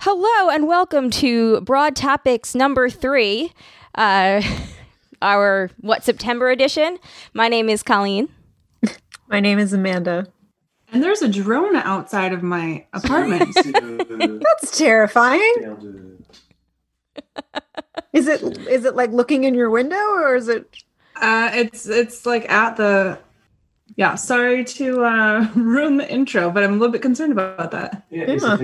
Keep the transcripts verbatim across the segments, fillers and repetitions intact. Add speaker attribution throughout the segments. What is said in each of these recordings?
Speaker 1: Hello and welcome to Broad Topics number three, uh, our, what, September edition. My name is Colleen.
Speaker 2: My name is Amanda.
Speaker 3: And there's a drone outside of my apartment.
Speaker 2: That's terrifying. Is it is it like looking in your window or is it?
Speaker 3: Uh, it's it's like at the. Yeah, sorry to uh, ruin the intro, but I'm a little bit concerned about that.
Speaker 2: Yeah.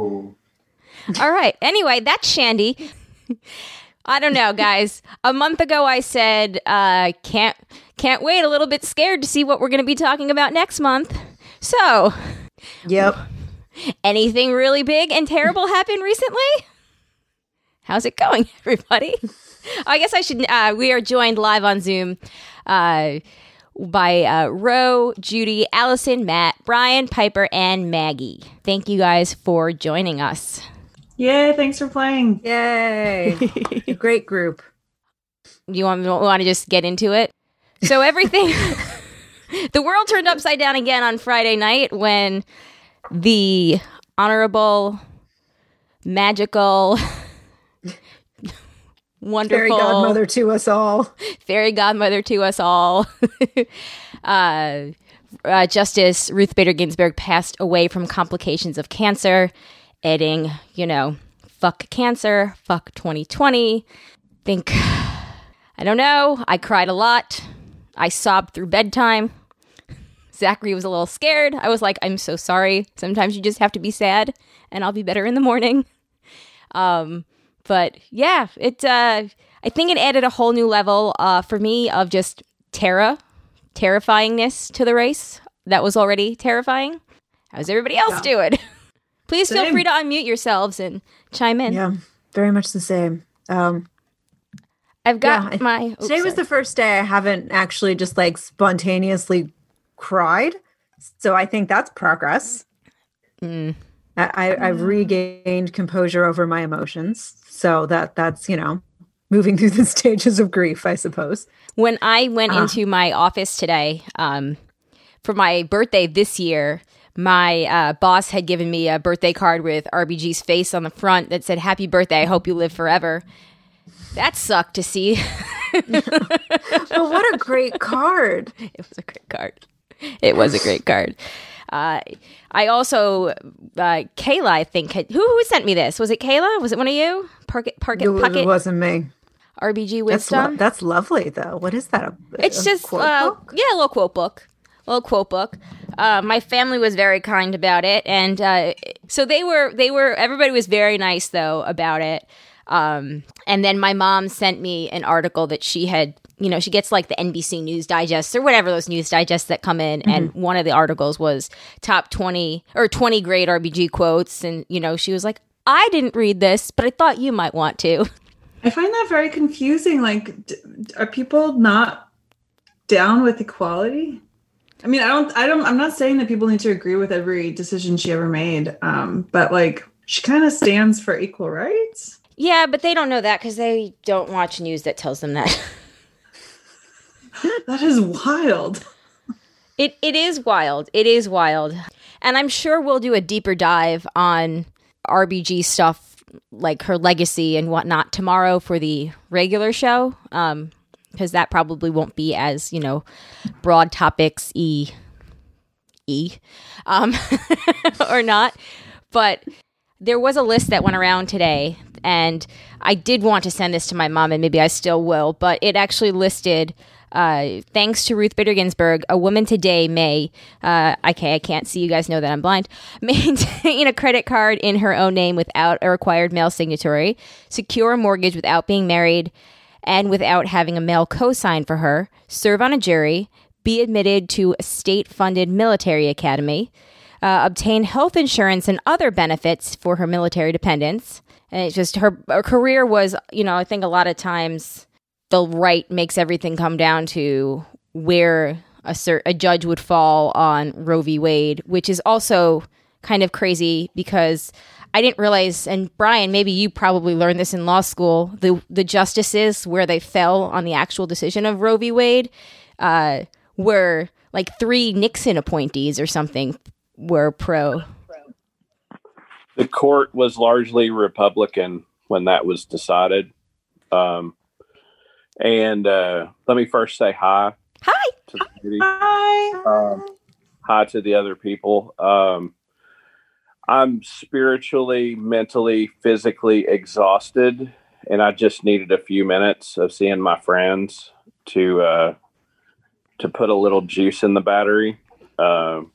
Speaker 1: All right. Anyway, that's Shandy. I don't know, guys. A month ago, I said uh, can't can't wait. A little bit scared to see what we're going to be talking about next month. So,
Speaker 2: yep.
Speaker 1: Anything really big and terrible happened recently? How's it going, everybody? I guess I should. Uh, we are joined live on Zoom uh, by uh, Ro, Judy, Allison, Matt, Brian, Piper, and Maggie. Thank you guys for joining us.
Speaker 3: Yay! Thanks for playing.
Speaker 2: Yay! Great group.
Speaker 1: You want want to just get into it? So everything. The world turned upside down again on Friday night when the honorable, magical, wonderful
Speaker 2: fairy godmother to us all,
Speaker 1: fairy godmother to us all, uh, uh, Justice Ruth Bader Ginsburg passed away from complications of cancer, adding, you know, fuck cancer, fuck twenty twenty. Think, I don't know, I cried a lot. I sobbed through bedtime. Zachary was a little scared. I was like, I'm so sorry. Sometimes you just have to be sad, and I'll be better in the morning. Um, but yeah, it. Uh, I think it added a whole new level uh, for me of just terror, terrifyingness to the race that was already terrifying. How's everybody else yeah. doing? Please
Speaker 3: Same.
Speaker 1: feel free to unmute yourselves and chime in.
Speaker 2: Yeah, very much the same. Um,
Speaker 1: I've got
Speaker 2: yeah,
Speaker 1: my...
Speaker 2: Oops, today was the first day I haven't actually just like spontaneously cried. So I think that's progress.
Speaker 1: Mm.
Speaker 2: I, I, I've regained composure over my emotions. So that that's, you know, moving through the stages of grief, I suppose.
Speaker 1: When I went
Speaker 2: uh.
Speaker 1: into my office today um, for my birthday this year, my uh, boss had given me a birthday card with R B G's face on the front that said, "Happy birthday, I hope you live forever." That sucked to see.
Speaker 2: But what a great card.
Speaker 1: It was a great card. It was a great card. Uh, I also, uh, Kayla, I think, had, who, who sent me this? Was it Kayla? Was it one of you? Park it, park it,
Speaker 2: it,
Speaker 1: Puckett?
Speaker 2: It wasn't me.
Speaker 1: R B G
Speaker 2: That's,
Speaker 1: Wisdom.
Speaker 2: lo- that's lovely, though. What is that? A,
Speaker 1: it's
Speaker 2: a
Speaker 1: just,
Speaker 2: quote
Speaker 1: uh,
Speaker 2: book?
Speaker 1: yeah, a little quote book. A little quote book. Uh, my family was very kind about it. And uh, so they were, they were, everybody was very nice, though, about it. Um, and then my mom sent me an article that she had, you know, she gets like the N B C News Digests or whatever those news digests that come in. Mm-hmm. And one of the articles was top twenty or twenty great R B G quotes. And, you know, she was like, I didn't read this, but I thought you might want to.
Speaker 3: I find that very confusing. Like, d- are people not down with equality? I mean, I don't, I don't, I'm not saying that people need to agree with every decision she ever made. Um, but like, she kind of stands for equal rights.
Speaker 1: Yeah, but they don't know that because they don't watch news that tells them that.
Speaker 3: That is wild.
Speaker 1: It It is wild. It is wild. And I'm sure we'll do a deeper dive on R B G stuff, like her legacy and whatnot, tomorrow for the regular show. Um, because that probably won't be as, you know, broad topics E. E. Um, or not. But there was a list that went around today. And I did want to send this to my mom, and maybe I still will, but it actually listed, uh, thanks to Ruth Bader Ginsburg, a woman today may, uh, okay, I can't see, you guys know that I'm blind, maintain a credit card in her own name without a required male signatory, secure a mortgage without being married and without having a male co-sign for her, serve on a jury, be admitted to a state-funded military academy, uh, obtain health insurance and other benefits for her military dependents. And it's just her, her career was, you know, I think a lot of times the right makes everything come down to where a, cert, a judge would fall on Roe v. Wade, which is also kind of crazy because I didn't realize, and Brian, maybe you probably learned this in law school, the, the justices where they fell on the actual decision of Roe v. Wade uh, were like three Nixon appointees or something were pro.
Speaker 4: the court was largely Republican when that was decided. Um, and uh, let me first say hi.
Speaker 1: Hi.
Speaker 4: To the community.
Speaker 3: Hi.
Speaker 4: Um, hi to the other people. Um, I'm spiritually, mentally, physically exhausted, and I just needed a few minutes of seeing my friends to uh, to put a little juice in the battery. Um,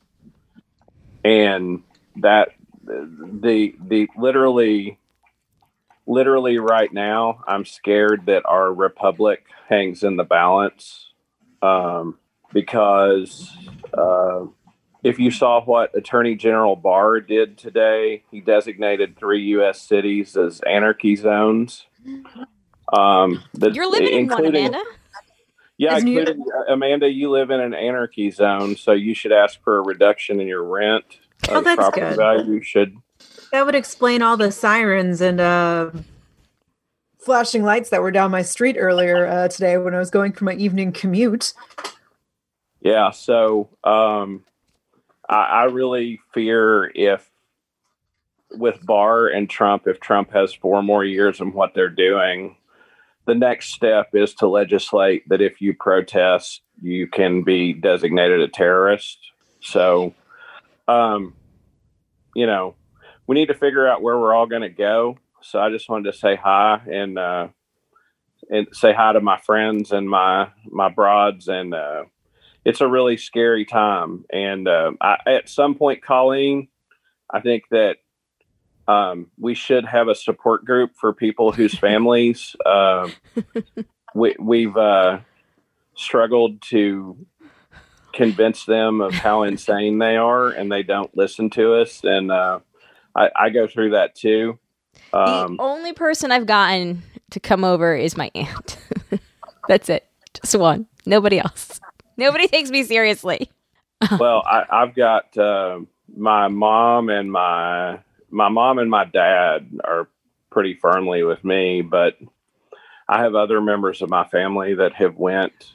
Speaker 4: and that the the literally literally right now, I'm scared that our republic hangs in the balance, um, because uh, if you saw what Attorney General Barr did today, he designated three U S cities as anarchy zones. Um, that,
Speaker 1: You're living in one, Amanda.
Speaker 4: Yeah,
Speaker 2: Isn't
Speaker 4: including you- Amanda, you live in an anarchy zone, so you should ask for a reduction in your rent.
Speaker 2: Oh,
Speaker 4: uh,
Speaker 2: that's
Speaker 4: property
Speaker 2: good.
Speaker 4: value should.
Speaker 2: That would explain all the sirens and uh, flashing lights that were down my street earlier uh, today when I was going for my evening commute.
Speaker 4: Yeah, so um, I, I really fear if with Barr and Trump, if Trump has four more years in what they're doing, the next step is to legislate that if you protest, you can be designated a terrorist. So, um, you know, we need to figure out where we're all going to go. So I just wanted to say hi and uh, and say hi to my friends and my my broads. And uh, it's a really scary time. And uh, I, at some point, Colleen, I think that Um, we should have a support group for people whose families uh, we, we've uh, struggled to convince them of how insane they are, and they don't listen to us. And uh, I, I go through that too. Um,
Speaker 1: The only person I've gotten to come over is my aunt. That's it. Just one. Nobody else. Nobody takes me seriously.
Speaker 4: well, I, I've got uh, my mom and my my mom and my dad are pretty firmly with me, but I have other members of my family that have went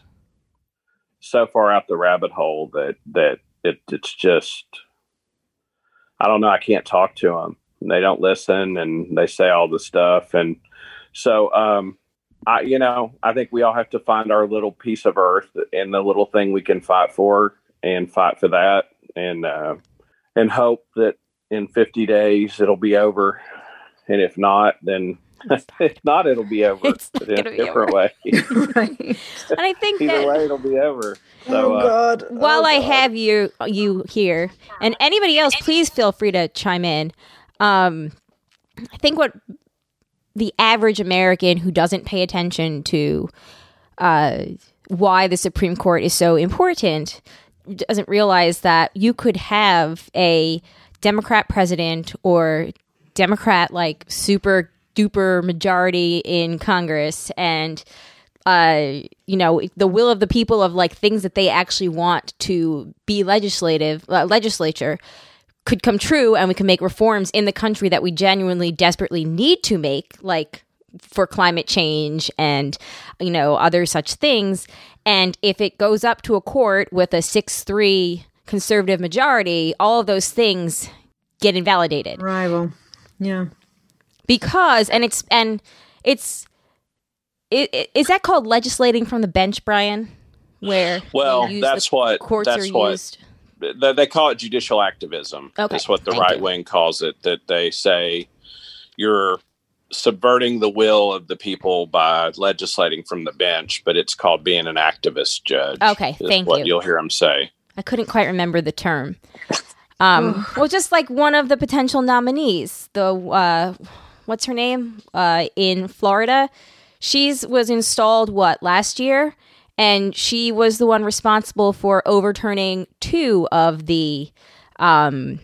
Speaker 4: so far out the rabbit hole that, that it, it's just, I don't know. I can't talk to them. They don't listen and they say all the stuff. And so, um, I, you know, I think we all have to find our little piece of earth and the little thing we can fight for and fight for that. And, uh, and hope that in fifty days it'll be over. And if not, then if not, it'll be over
Speaker 1: It's not
Speaker 4: in a
Speaker 1: gonna be
Speaker 4: different
Speaker 1: over.
Speaker 4: way.
Speaker 2: Right.
Speaker 1: And I think
Speaker 4: Either
Speaker 1: that
Speaker 4: way, it'll be over. So,
Speaker 2: Oh,
Speaker 4: uh,
Speaker 2: God.
Speaker 1: while
Speaker 2: Oh,
Speaker 1: I
Speaker 2: God.
Speaker 1: have you you here, and anybody else, please feel free to chime in. Um, I think what the average American who doesn't pay attention to uh, why the Supreme Court is so important doesn't realize that you could have a Democrat president or Democrat like super duper majority in Congress, and uh, you know, the will of the people of like things that they actually want to be legislative uh, legislature could come true, and we can make reforms in the country that we genuinely desperately need to make, like for climate change and, you know, other such things. And if it goes up to a court with a six three conservative majority, all of those things get invalidated.
Speaker 2: Rival. Yeah.
Speaker 1: Because, and it's, and it's, it, it, is that called legislating from the bench, Brian? Where
Speaker 4: Well,
Speaker 1: you use
Speaker 4: that's
Speaker 1: the
Speaker 4: what-
Speaker 1: courts
Speaker 4: that's
Speaker 1: are
Speaker 4: what-
Speaker 1: used.
Speaker 4: they, they call it judicial activism.
Speaker 1: Okay,
Speaker 4: That's what the
Speaker 1: thank
Speaker 4: right
Speaker 1: you.
Speaker 4: wing calls it. That they say you're subverting the will of the people by legislating from the bench, but it's called being an activist judge.
Speaker 1: Okay,
Speaker 4: is
Speaker 1: thank
Speaker 4: what
Speaker 1: you.
Speaker 4: You'll hear them say.
Speaker 1: I couldn't quite remember the term. Um, well, just like one of the potential nominees, the uh, what's her name uh, in Florida, she's was installed what last year, and she was the one responsible for overturning two of the um,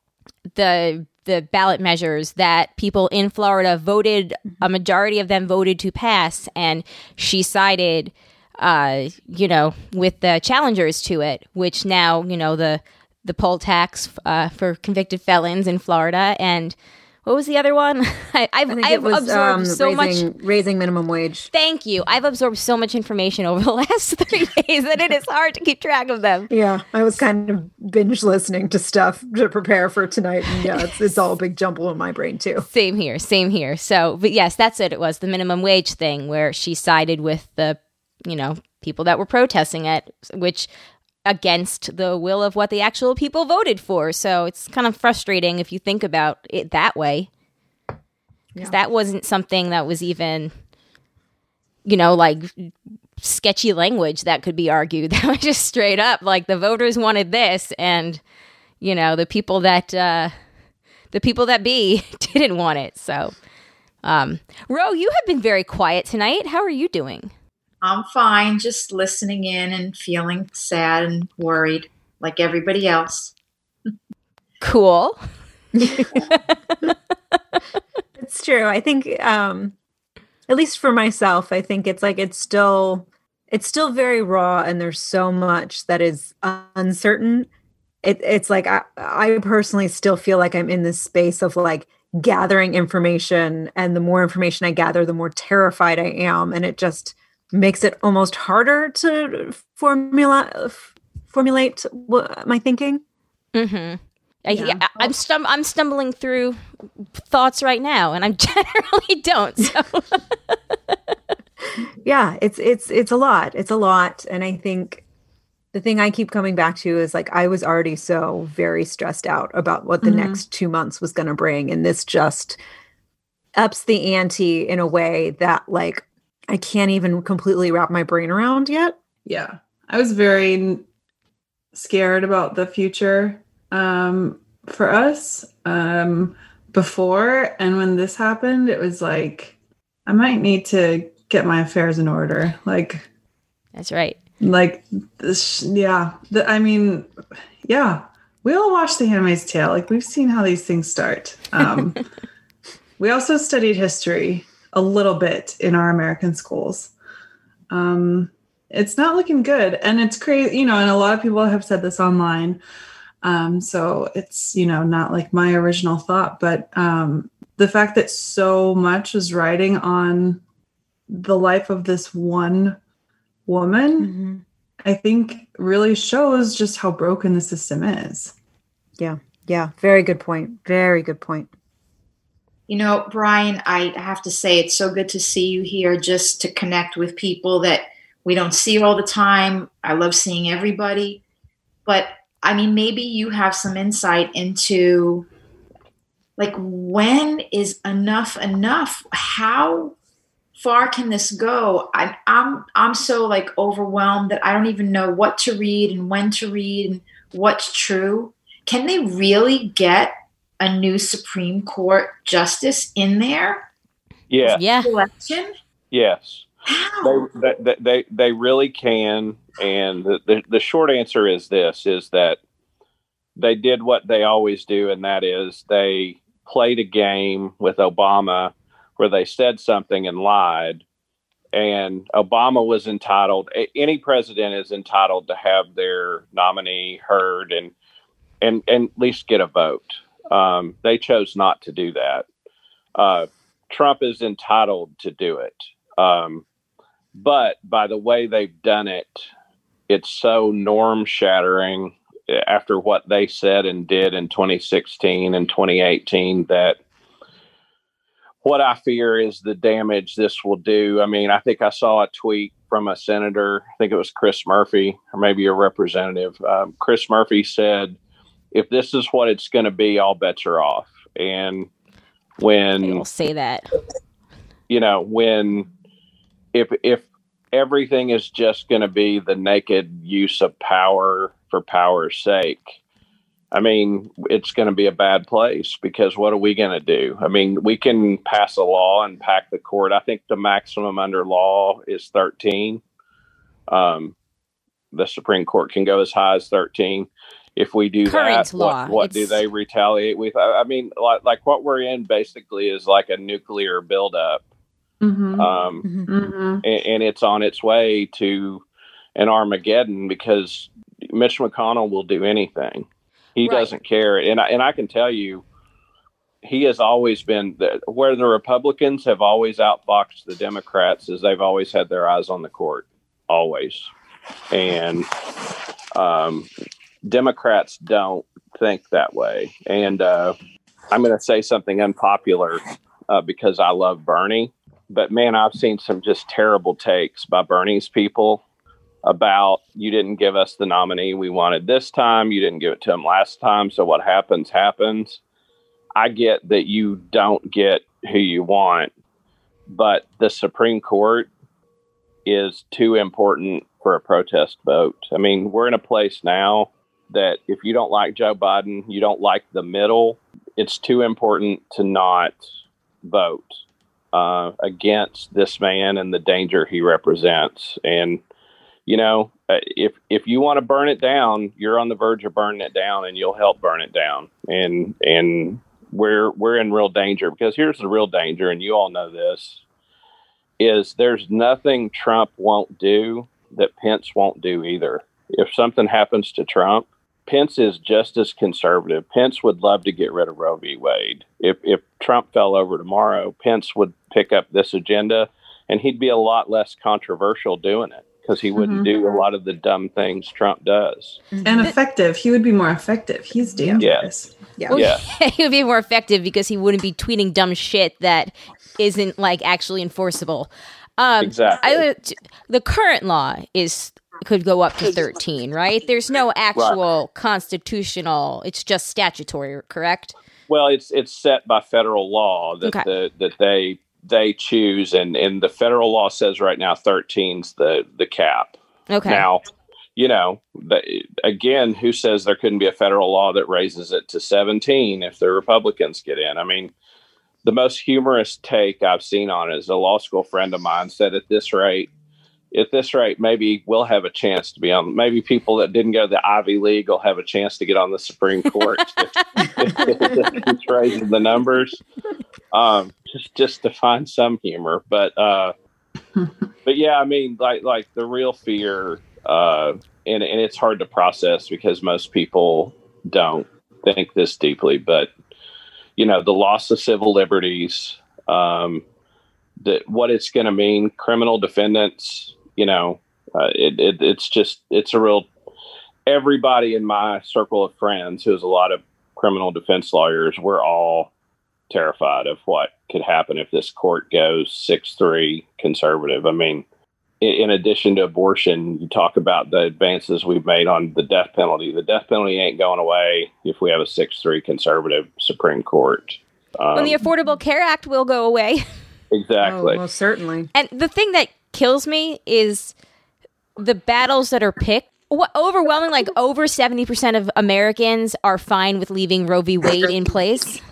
Speaker 1: the the ballot measures that people in Florida voted. A majority of them voted to pass, and she sided, uh, you know, with the challengers to it, which now, you know, the the poll tax uh, for convicted felons in Florida, and what was the other one? I, I've,
Speaker 2: I think
Speaker 1: I've
Speaker 2: it was
Speaker 1: absorbed
Speaker 2: um,
Speaker 1: so
Speaker 2: raising,
Speaker 1: much.
Speaker 2: raising minimum wage.
Speaker 1: Thank you. I've absorbed so much information over the last three days that it is hard to keep track of them.
Speaker 2: Yeah, I was kind of binge listening to stuff to prepare for tonight. And yeah, it's, it's all a big jumble in my brain too.
Speaker 1: Same here. Same here. So, but yes, that's it. It was the minimum wage thing where she sided with the, you know, people that were protesting it, which against the will of what the actual people voted for. So it's kind of frustrating if you think about it that way. Because
Speaker 2: Yeah.
Speaker 1: that wasn't something that was even, you know, like sketchy language that could be argued. That was just straight up like the voters wanted this, and you know the people that uh, the people that be didn't want it. So, um, Ro, you have been very quiet tonight. How are you doing?
Speaker 5: I'm fine, just listening in and feeling sad and worried like everybody else.
Speaker 1: Cool.
Speaker 2: It's true. I think, um, at least for myself, I think it's like it's still it's still very raw, and there's so much that is uncertain. It, it's like I, I personally still feel like I'm in this space of like gathering information, and the more information I gather, the more terrified I am, and it just makes it almost harder to formula formulate what, my thinking.
Speaker 1: Mm-hmm. I,
Speaker 2: Yeah.
Speaker 1: I, I'm stum- I'm stumbling through thoughts right now, and I generally don't. So.
Speaker 2: Yeah, it's it's it's a lot. It's a lot, and I think the thing I keep coming back to is like I was already so very stressed out about what the
Speaker 3: Mhm.
Speaker 2: next two months was going to bring, and this just ups the ante in a way that like I can't even completely wrap my brain around yet.
Speaker 3: Yeah. I was very scared about the future um, for us um, before. And when this happened, it was like, I might need to get my affairs in order. Like,
Speaker 1: That's right.
Speaker 3: like this, yeah. The, I mean, yeah. We all watched The Handmaid's Tale. Like, we've seen how these things start. Um, we also studied history a little bit in our American schools. Um, it's not looking good. And it's crazy, you know, and a lot of people have said this online. Um, so it's, you know, not like my original thought, but um, the fact that so much is riding on the life of this one woman,
Speaker 2: Mm-hmm.
Speaker 3: I think really shows just how broken the system is.
Speaker 2: Yeah, yeah. Very good point. Very good point.
Speaker 5: You know, Brian, I have to say it's so good to see you here, just to connect with people that we don't see all the time. I love seeing everybody. But I mean, maybe you have some insight into like, when is enough enough? How far can this go? I, I'm I'm so like overwhelmed that I don't even know what to read and when to read and what's true. Can they really get a new Supreme Court justice in there?
Speaker 4: Yeah.
Speaker 1: Yeah.
Speaker 5: Election?
Speaker 4: Yes.
Speaker 5: How?
Speaker 4: They, they, they, they really can. And the, the, the short answer is this, is that they did what they always do. And that is they played a game with Obama where they said something and lied. And Obama was entitled, any president is entitled to have their nominee heard and, and, and at least get a vote. Um, they chose not to do that. Uh, Trump is entitled to do it. Um, but by the way they've done it, it's so norm shattering after what they said and did in twenty sixteen and twenty eighteen that what I fear is the damage this will do. I mean, I think I saw a tweet from a senator, I think it was Chris Murphy, or maybe a representative. Um, Chris Murphy said, if this is what it's going to be, all bets are off. And when
Speaker 1: They will say that.
Speaker 4: you know, when if if everything is just going to be the naked use of power for power's sake, I mean, it's going to be a bad place, because what are we going to do? I mean, we can pass a law and pack the court. I think the maximum under law is thirteen. Um, the Supreme Court can go as high as thirteen. If we do
Speaker 1: Current
Speaker 4: that,
Speaker 1: law,
Speaker 4: what, what do
Speaker 1: it's-
Speaker 4: they retaliate with? I, I mean, like, like what we're in basically is like a nuclear buildup.
Speaker 3: Mm-hmm.
Speaker 4: Um,
Speaker 2: Mhm.
Speaker 3: Mm-hmm.
Speaker 4: and, and it's on its way to an Armageddon, because Mitch McConnell will do anything. He
Speaker 1: Right.
Speaker 4: doesn't care. And I, and I can tell you, he has always been the, where the Republicans have always outboxed the Democrats is they've always had their eyes on the court, always. And um, Democrats don't think that way. And uh, I'm going to say something unpopular uh, because I love Bernie. But, man, I've seen some just terrible takes by Bernie's people about you didn't give us the nominee we wanted this time. You didn't give it to him last time. So what happens, happens. I get that you don't get who you want, but the Supreme Court is too important for a protest vote. I mean, we're in a place now that if you don't like Joe Biden, you don't like the middle, it's too important to not vote uh, against this man and the danger he represents. And, you know, if if you want to burn it down, you're on the verge of burning it down, and you'll help burn it down. And and we're we're in real danger, because here's the real danger, and you all know this, is there's nothing Trump won't do that Pence won't do either. If something happens to Trump, Pence is just as conservative. Pence would love to get rid of Roe v. Wade. If if Trump fell over tomorrow, Pence would pick up this agenda, and he'd be a lot less controversial doing it, because he wouldn't mm-hmm. do a lot of the dumb things Trump does.
Speaker 3: And effective. He would be more effective. He's dangerous.
Speaker 4: Yeah.
Speaker 1: Well,
Speaker 4: yeah.
Speaker 1: He would be more effective because he wouldn't be tweeting dumb shit that isn't like actually enforceable. Um,
Speaker 4: exactly.
Speaker 1: I, the current law is could go up to thirteen, right? There's no actual right. constitutional. It's just statutory, correct?
Speaker 4: Well, it's it's set by federal law that okay. the, that they they choose, and, and the federal law says right now thirteen's the the cap.
Speaker 1: Okay.
Speaker 4: Now, you know, the, again, who says there couldn't be a federal law that raises it to seventeen if the Republicans get in? I mean, the most humorous take I've seen on it is a law school friend of mine said, at this rate, at this rate, maybe we'll have a chance to be on. Maybe people that didn't go to the Ivy League will have a chance to get on the Supreme Court. It's raising the numbers, um, just just to find some humor. But uh, but yeah, I mean, like like the real fear, uh, and and it's hard to process because most people don't think this deeply. But you know, the loss of civil liberties, um, that what it's going to mean, criminal defendants. You know, uh, it, it, it's just, it's a real, everybody in my circle of friends who has a lot of criminal defense lawyers, we're all terrified of what could happen if this court goes six three conservative. I mean, in, in addition to abortion, you talk about the advances we've made on the death penalty. The death penalty ain't going away if we have a six three conservative Supreme Court. Um,
Speaker 1: when the Affordable Care Act will go away.
Speaker 4: Exactly.
Speaker 2: Oh, most certainly.
Speaker 1: And the thing that kills me is the battles that are picked. What overwhelming, like over seventy percent of Americans are fine with leaving Roe v. Wade in place.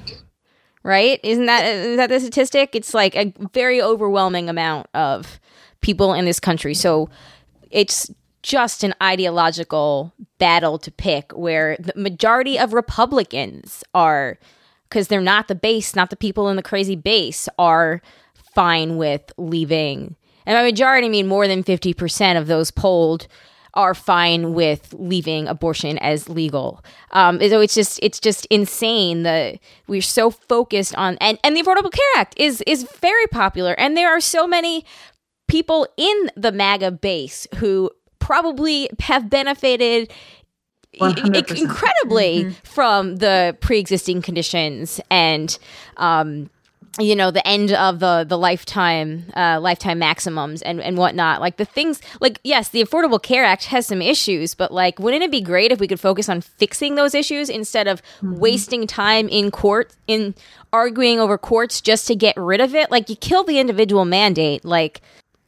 Speaker 1: Right? Isn't that is that the statistic? It's like a very overwhelming amount of people in this country. So it's just an ideological battle to pick where the majority of Republicans are, because they're not the base, not the people in the crazy base, are fine with leaving. And by majority, I mean more than fifty percent of those polled are fine with leaving abortion as legal. Um, so it's just it's just insane that we're so focused on, and, and the Affordable Care Act is is very popular, and there are so many people in the MAGA base who probably have benefited one hundred percent incredibly mm-hmm. from the pre-existing conditions and um you know, the end of the the lifetime uh, lifetime maximums and, and whatnot. Like the things, like, yes, the Affordable Care Act has some issues, but like, wouldn't it be great if we could focus on fixing those issues instead of mm-hmm. wasting time in court, in arguing over courts just to get rid of it? Like, you kill the individual mandate, like...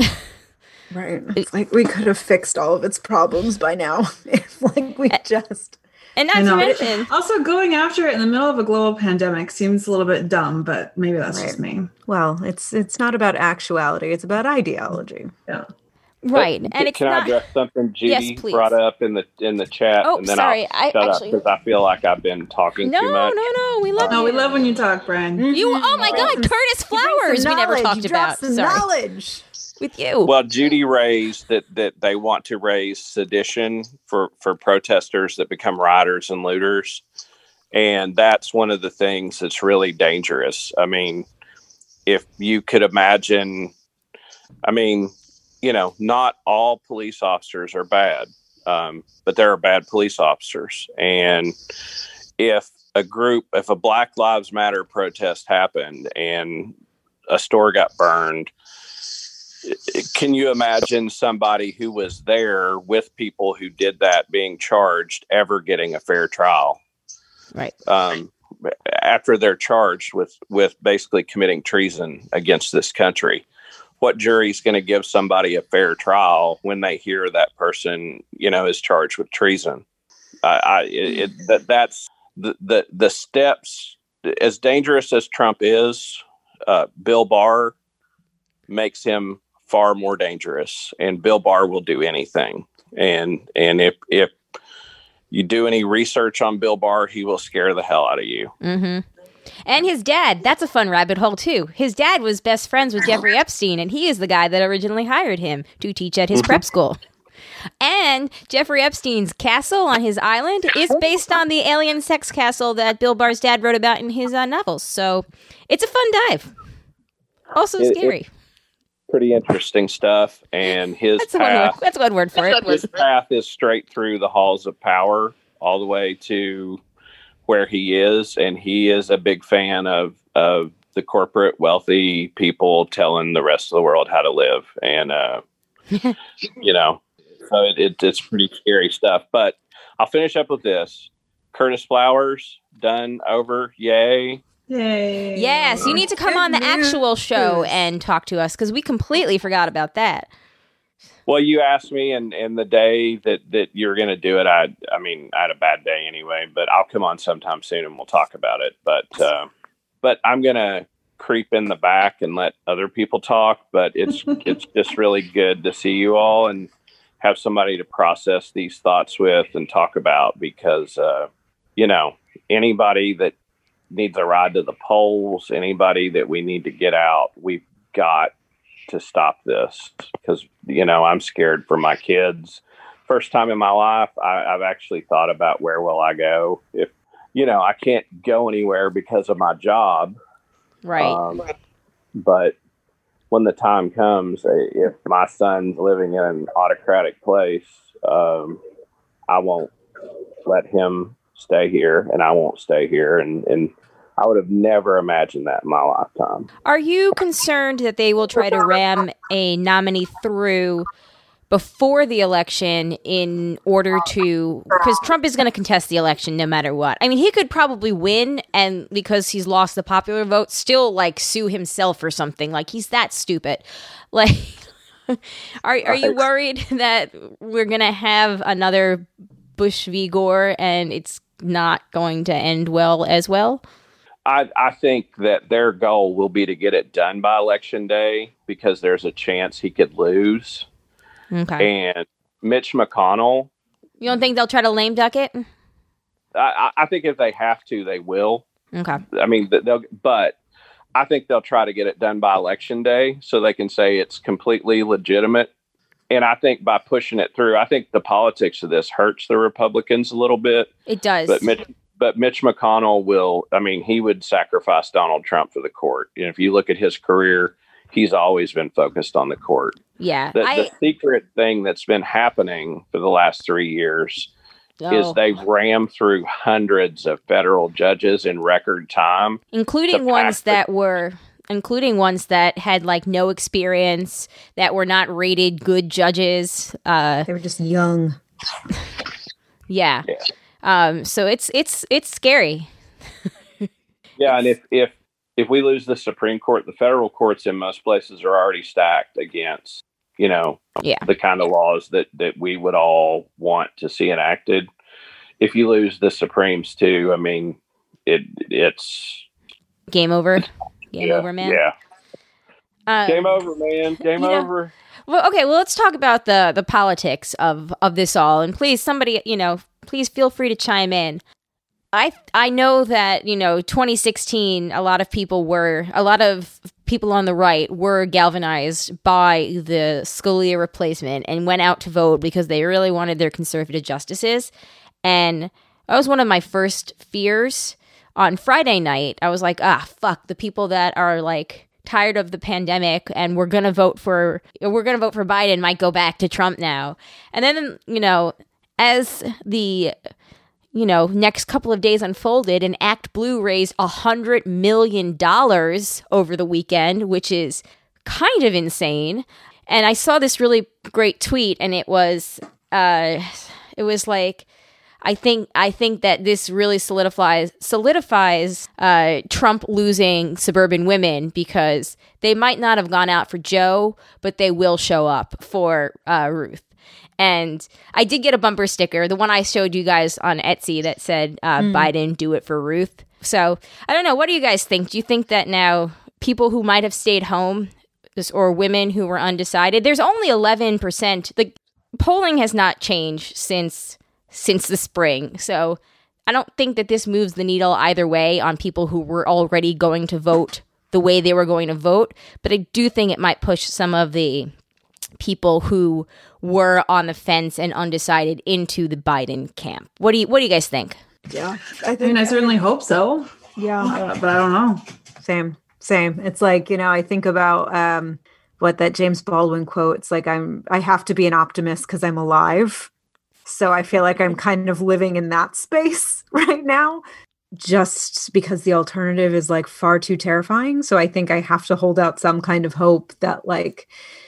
Speaker 2: Right. It's like we could have fixed all of its problems by now if like we just...
Speaker 1: And not to mention,
Speaker 3: also going after it in the middle of a global pandemic seems a little bit dumb, but maybe that's right. just me.
Speaker 2: Well, it's it's not about actuality; it's about ideology.
Speaker 3: Yeah,
Speaker 1: right.
Speaker 4: But,
Speaker 1: and it's
Speaker 4: can
Speaker 1: not...
Speaker 4: I address something Judy
Speaker 1: yes,
Speaker 4: brought up in the in the chat?
Speaker 1: Oh,
Speaker 4: and then
Speaker 1: sorry,
Speaker 4: I'll
Speaker 1: I
Speaker 4: shut
Speaker 1: actually
Speaker 4: up because I feel like I've been talking
Speaker 1: no,
Speaker 4: too much.
Speaker 1: No, no, no, we love
Speaker 3: no,
Speaker 1: you.
Speaker 3: we love when you talk, Brian.
Speaker 1: Mm-hmm. You, oh my God, Curtis Flowers, we never talked about.
Speaker 2: Some
Speaker 1: Sorry.
Speaker 2: knowledge.
Speaker 1: With you.
Speaker 4: Well, Judy raised that, that they want to raise sedition for, for protesters that become rioters and looters. And that's one of the things that's really dangerous. I mean, if you could imagine, I mean, you know, not all police officers are bad, um, but there are bad police officers. And if a group, if a Black Lives Matter protest happened and a store got burned, can you imagine somebody who was there with people who did that being charged ever getting a fair trial?
Speaker 1: Right.
Speaker 4: Um, after they're charged with, with basically committing treason against this country, what jury's going to give somebody a fair trial when they hear that person, you know, is charged with treason? Uh, I, it, it, that that's the, the, the steps. As dangerous as Trump is, uh, Bill Barr makes him far more dangerous, and Bill Barr will do anything. And, and if, if you do any research on Bill Barr, he will scare the hell out of you.
Speaker 1: Mm-hmm. And his dad, that's a fun rabbit hole too. His dad was best friends with Jeffrey Epstein, and he is the guy that originally hired him to teach at his prep school. And Jeffrey Epstein's castle on his island is based on the alien sex castle that Bill Barr's dad wrote about in his uh, novels. So it's a fun dive. Also
Speaker 4: It-
Speaker 1: scary.
Speaker 4: it- Pretty interesting stuff. And his
Speaker 1: That's one word.
Speaker 4: path,
Speaker 1: That's one word for it.
Speaker 4: his path is straight through the halls of power all the way to where he is. And he is a big fan of, of the corporate wealthy people telling the rest of the world how to live. And, uh, you know, so it, it, it's pretty scary stuff. But I'll finish up with this. Curtis Flowers, done, over, yay.
Speaker 3: Yay.
Speaker 1: Yes, you need to come on the actual show and talk to us because we completely forgot about that.
Speaker 4: Well, you asked me, and, and the day that, that you're going to do it, I I mean, I had a bad day anyway, but I'll come on sometime soon and we'll talk about it. But uh, but I'm going to creep in the back and let other people talk. But it's it's just really good to see you all and have somebody to process these thoughts with and talk about, because, uh, you know, anybody that needs a ride to the polls, anybody that we need to get out, we've got to stop this, because, you know, I'm scared for my kids. First time in my life, I, I've actually thought about where will I go if, you know, I can't go anywhere because of my job.
Speaker 1: Right.
Speaker 4: Um, but when the time comes, if my son's living in an autocratic place, um, I won't let him stay here, and I won't stay here. And, and I would have never imagined that in my lifetime.
Speaker 1: Are you concerned that they will try to ram a nominee through before the election in order to, because Trump is going to contest the election no matter what. I mean, he could probably win, and because he's lost the popular vote, still like sue himself or something. Like, he's that stupid. Like, are are you worried that we're going to have another Bush v. Gore and it's not going to end well as well?
Speaker 4: I, I think that their goal will be to get it done by election day, because there's a chance he could lose.
Speaker 1: Okay.
Speaker 4: And Mitch McConnell,
Speaker 1: You don't think they'll try to lame duck it?
Speaker 4: I, I think if they have to, they will.
Speaker 1: Okay.
Speaker 4: I mean, they'll, but I think they'll try to get it done by election day so they can say it's completely legitimate. And I think by pushing it through, I think the politics of this hurts the Republicans a little bit.
Speaker 1: It does.
Speaker 4: But Mitch, but Mitch McConnell will, I mean, he would sacrifice Donald Trump for the court. And if you look at his career, he's always been focused on the court.
Speaker 1: Yeah.
Speaker 4: The,
Speaker 1: I,
Speaker 4: the secret thing that's been happening for the last three years
Speaker 1: oh.
Speaker 4: is they've rammed through hundreds of federal judges in record time.
Speaker 1: including
Speaker 4: to
Speaker 1: ones
Speaker 4: pass the-
Speaker 1: that were including ones that had like no experience, that were not rated good judges. Uh
Speaker 2: They were just young.
Speaker 1: yeah.
Speaker 4: Yeah.
Speaker 1: Um so it's it's it's scary.
Speaker 4: Yeah, and if, if if we lose the Supreme Court, the federal courts in most places are already stacked against, you know,
Speaker 1: Yeah.
Speaker 4: the kind of laws that, that we would all want to see enacted. If you lose the Supremes too, I mean, it it's
Speaker 1: Game over. Game
Speaker 4: yeah,
Speaker 1: over, man.
Speaker 4: Yeah,
Speaker 1: Uh,
Speaker 4: game over, man. Game
Speaker 1: you know,
Speaker 4: over.
Speaker 1: Well, okay, well, let's talk about the the politics of of this all, and please, somebody, you know, please feel free to chime in. I I know that, you know, twenty sixteen, a lot of people were, a lot of people on the right were galvanized by the Scalia replacement and went out to vote because they really wanted their conservative justices. And that was one of my first fears on Friday night. I was like, ah, fuck, the people that are like tired of the pandemic and we're going to vote for, we're going to vote for Biden might go back to Trump now. And then, you know, as the, you know, next couple of days unfolded, and Act Blue raised a hundred million dollars over the weekend, which is kind of insane. And I saw this really great tweet, and it was, uh, it was like, I think I think that this really solidifies solidifies uh, Trump losing suburban women, because they might not have gone out for Joe, but they will show up for uh, Ruth. And I did get a bumper sticker, the one I showed you guys on Etsy that said uh, mm. Biden, do it for Ruth. So I don't know. What do you guys think? Do you think that now people who might have stayed home, or women who were undecided, there's only eleven percent. The polling has not changed since since the spring. So I don't think that this moves the needle either way on people who were already going to vote the way they were going to vote. But I do think it might push some of the people who were on the fence and undecided into the Biden camp. What do you What do you guys think?
Speaker 2: Yeah,
Speaker 3: I, think, I mean, I certainly hope so.
Speaker 2: Yeah,
Speaker 3: uh, but I don't know.
Speaker 2: Same, same. It's like, you know, I think about um, what that James Baldwin quote. It's like I'm. I have to be an optimist because I'm alive. So I feel like I'm kind of living in that space right now, just because the alternative is like far too terrifying. So I think I have to hold out some kind of hope that, like,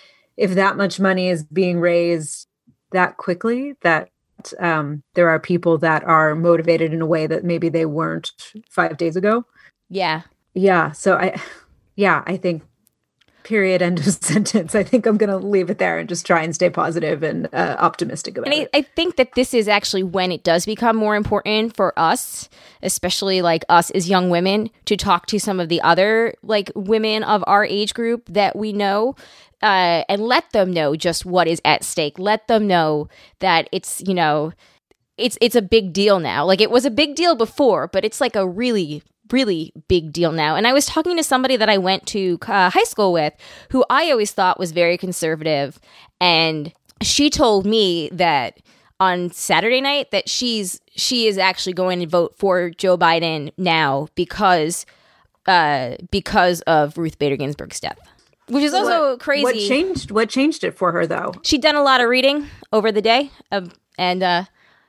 Speaker 2: if that much money is being raised that quickly, that um, there are people that are motivated in a way that maybe they weren't five days ago.
Speaker 1: Yeah.
Speaker 2: Yeah. So I, yeah, I think, period, end of sentence. I think I'm going to leave it there and just try and stay positive and uh, optimistic about
Speaker 1: and I,
Speaker 2: it.
Speaker 1: I think that this is actually when it does become more important for us, especially like us as young women, to talk to some of the other like women of our age group that we know, uh, and let them know just what is at stake. Let them know that it's, you know, it's it's a big deal now. Like, it was a big deal before, but it's like a really really big deal now. And I was talking to somebody that I went to uh, high school with, who I always thought was very conservative, and she told me that on Saturday night that she's she is actually going to vote for Joe Biden now because uh, because of Ruth Bader Ginsburg's death, which is also
Speaker 2: what,
Speaker 1: crazy.
Speaker 2: What changed? What changed it for her, though?
Speaker 1: She'd done a lot of reading over the day, uh, and uh,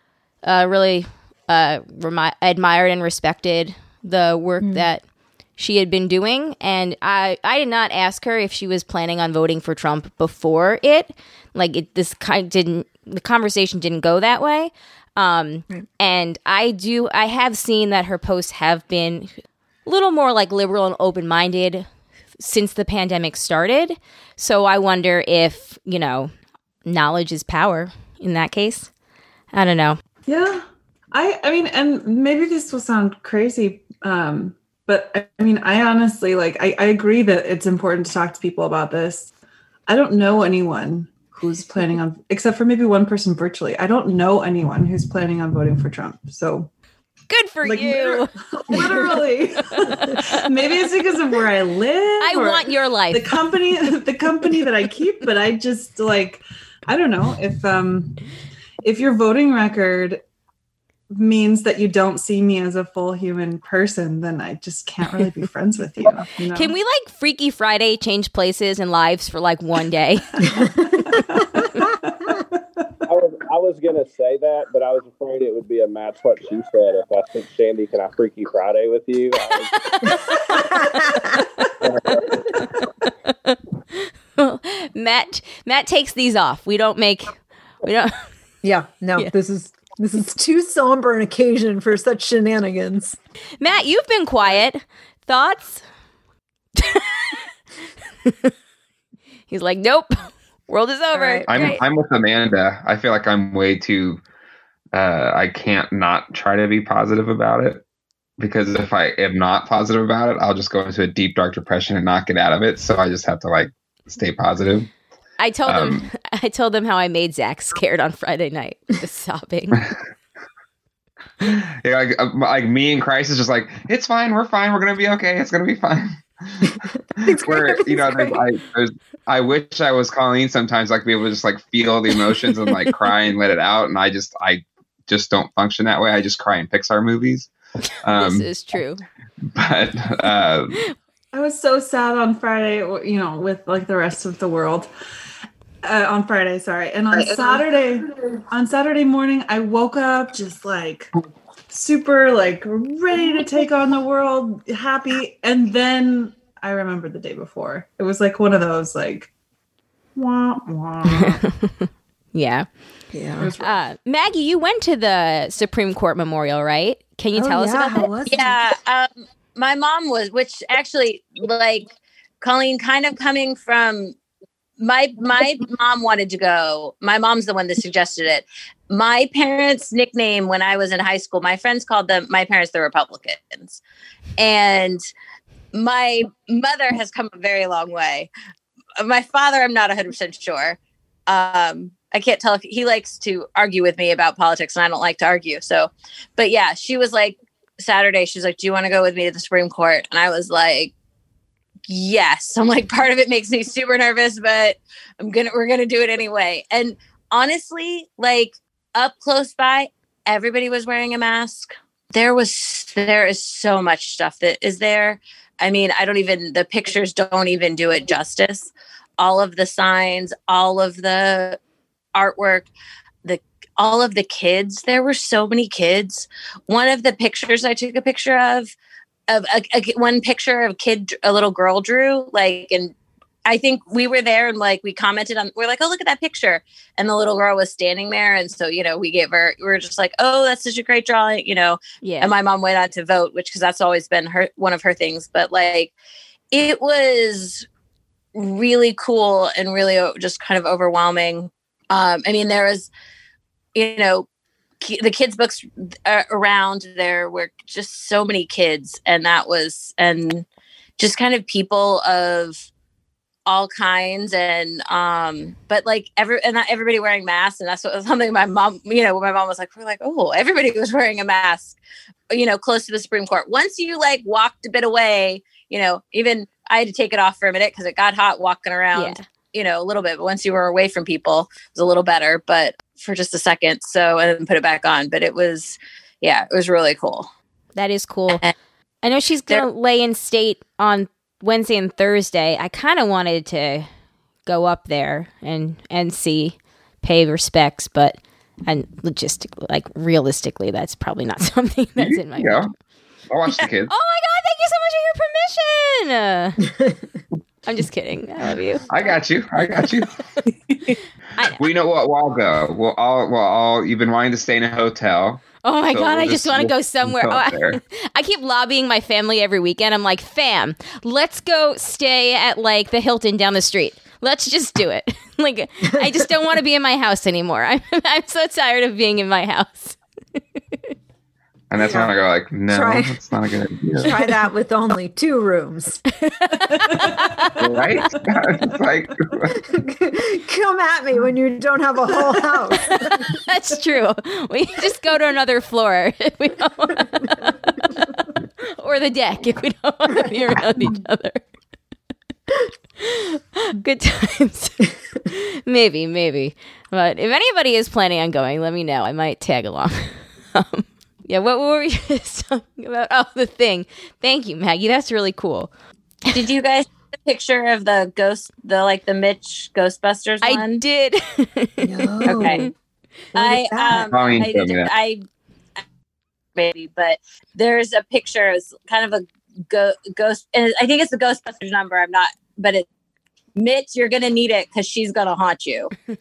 Speaker 1: uh, really uh, remi- admired and respected the work mm. that she had been doing. And I, I did not ask her if she was planning on voting for Trump before it. Like, it, this kind didn't, the conversation didn't go that way. Um, right. And I do, I have seen that her posts have been a little more like liberal and open-minded since the pandemic started. So I wonder if, you know, knowledge is power in that case. I don't know.
Speaker 3: Yeah. I, I mean, and maybe this will sound crazy, um, but I, I mean, I honestly, like, I, I agree that it's important to talk to people about this. I don't know anyone who's planning on, except for maybe one person virtually. I don't know anyone who's planning on voting for Trump. So
Speaker 1: good for
Speaker 3: like,
Speaker 1: you.
Speaker 3: Literally. Maybe it's because of where I live.
Speaker 1: I want your life.
Speaker 3: The company, the company that I keep, but I just like, I don't know if, um, if your voting record means that you don't see me as a full human person, then I just can't really be friends with you, you know?
Speaker 1: Can we like Freaky Friday change places and lives for like one day?
Speaker 4: I was I was gonna say that, but I was afraid it would be a match what she said. If I said, Shandy, can I Freaky Friday with you?
Speaker 1: Was... Matt Matt takes these off. We don't make we don't
Speaker 2: Yeah, no, yeah. this is This is too somber an occasion for such shenanigans.
Speaker 1: Matt, you've been quiet. Thoughts? He's like, nope. World is over.
Speaker 2: Right.
Speaker 6: I'm
Speaker 1: Great.
Speaker 6: I'm with Amanda. I feel like I'm way too. Uh, I can't not try to be positive about it, because if I am not positive about it, I'll just go into a deep dark depression and not get out of it. So I just have to like stay positive.
Speaker 1: I told
Speaker 6: um,
Speaker 1: them. I told them how I made Zach scared on Friday night, just sobbing.
Speaker 6: Yeah, like, uh, like me in crisis, just like, it's fine, we're fine, we're gonna be okay, it's gonna be fine. Where, you know, there's, I, there's, I wish I was Colleen sometimes, like, be able to just like feel the emotions and like cry and let it out, and I just I just don't function that way. I just cry in Pixar movies. Um,
Speaker 1: this is true.
Speaker 6: But uh,
Speaker 3: I was so sad on Friday, you know, with like the rest of the world. Uh, on Friday, sorry. And on Saturday, on Saturday morning, I woke up just like super like ready to take on the world, happy. And then I remembered the day before. It was like one of those like, wah, wah.
Speaker 1: Yeah.
Speaker 2: Yeah.
Speaker 1: Uh, Maggie, you went to the Supreme Court Memorial, right? Can you
Speaker 2: Oh,
Speaker 1: tell us
Speaker 2: yeah,
Speaker 1: about
Speaker 2: how
Speaker 1: that?
Speaker 2: was it?
Speaker 7: Yeah, um, my mom was, which actually, like, Colleen, kind of coming from my my mom wanted to go. My mom's the one that suggested it. My parents' nickname when I was in high school, my friends called them my parents the Republicans, and my mother has come a very long way. My father, I'm not one hundred percent sure. Um, I can't tell if he likes to argue with me about politics, and I don't like to argue. So, but yeah, she was like, Saturday, she's like, do you want to go with me to the Supreme Court? And I was like, yes. I'm like, part of it makes me super nervous, but I'm going to, we're going to do it anyway. And honestly, like up close by, everybody was wearing a mask. There was, there is so much stuff that is there. I mean, I don't even, the pictures don't even do it justice. All of the signs, all of the artwork, the all of the kids. There were so many kids. One of the pictures I took a picture of, of a, a, one picture of a kid, a little girl drew, like, and I think we were there and like we commented on, we're like, oh, look at that picture. And the little girl was standing there. And so, you know, we gave her, we were just like, oh, that's such a great drawing, you know.
Speaker 1: Yeah.
Speaker 7: And my mom went on to vote, which, because that's always been her, one of her things. But like, it was really cool and really just kind of overwhelming. Um, I mean, there was, you know, ki- the kids' books uh, around. There were just so many kids, and that was, and just kind of people of all kinds, and um, but like every and not everybody wearing masks, and that's what, something my mom, you know, my mom was like, we're like, oh, everybody was wearing a mask, you know, close to the Supreme Court. Once you like walked a bit away, you know, even I had to take it off for a minute because it got hot walking around.
Speaker 1: Yeah.
Speaker 7: You know, a little bit, but once you were away from people, it was a little better, but for just a second. So, and then put it back on. But it was, yeah, it was really cool.
Speaker 1: That is cool.
Speaker 7: And
Speaker 1: I know she's going to lay in state on Wednesday and Thursday. I kind of wanted to go up there and, and see, pay respects, but and logistically, like realistically, that's probably not something that's in my
Speaker 6: yeah. I'll watch the kids.
Speaker 1: Oh my God, thank you so much for your permission. I'm just kidding. I love you.
Speaker 6: I got you. I got you.
Speaker 1: I,
Speaker 6: We know what. We'll all go. We'll all. We'll all. You've been wanting to stay in a hotel.
Speaker 1: oh my
Speaker 6: So
Speaker 1: God,
Speaker 6: we'll
Speaker 1: I just
Speaker 6: just-
Speaker 1: want to
Speaker 6: we'll-
Speaker 1: go somewhere.
Speaker 6: we'll
Speaker 1: Oh,
Speaker 6: go there.
Speaker 1: I, I keep lobbying my family every weekend. I'm like, fam, let's go stay at like the Hilton down the street. Let's just do it. Like, I just don't want to be in my house anymore. I'm, I'm so tired of being in my house.
Speaker 6: And that's when I go like, no,
Speaker 2: Try-
Speaker 6: that's not a good idea.
Speaker 2: Try that with only two rooms.
Speaker 6: Right? It's like,
Speaker 2: Come at me when you don't have a whole house.
Speaker 1: That's true. We just go to another floor if we don't, or the deck if we don't want to be around each other. Good times. Maybe, maybe. But if anybody is planning on going, let me know. I might tag along. Um, yeah, what, what were you just talking about? Oh, the thing. Thank you, Maggie. That's really cool.
Speaker 7: did you guys see the picture of the ghost, the like the Mitch Ghostbusters
Speaker 1: I
Speaker 7: one?
Speaker 1: did.
Speaker 2: No.
Speaker 7: Okay.
Speaker 2: What
Speaker 7: I
Speaker 2: is that?
Speaker 7: um
Speaker 6: Colleen
Speaker 7: I,
Speaker 6: showed me that.
Speaker 7: I, I maybe, but there's a picture. It's kind of a go, ghost, and I think it's the Ghostbusters number. I'm not, but it. Mitch, you're gonna need it because she's gonna haunt you. I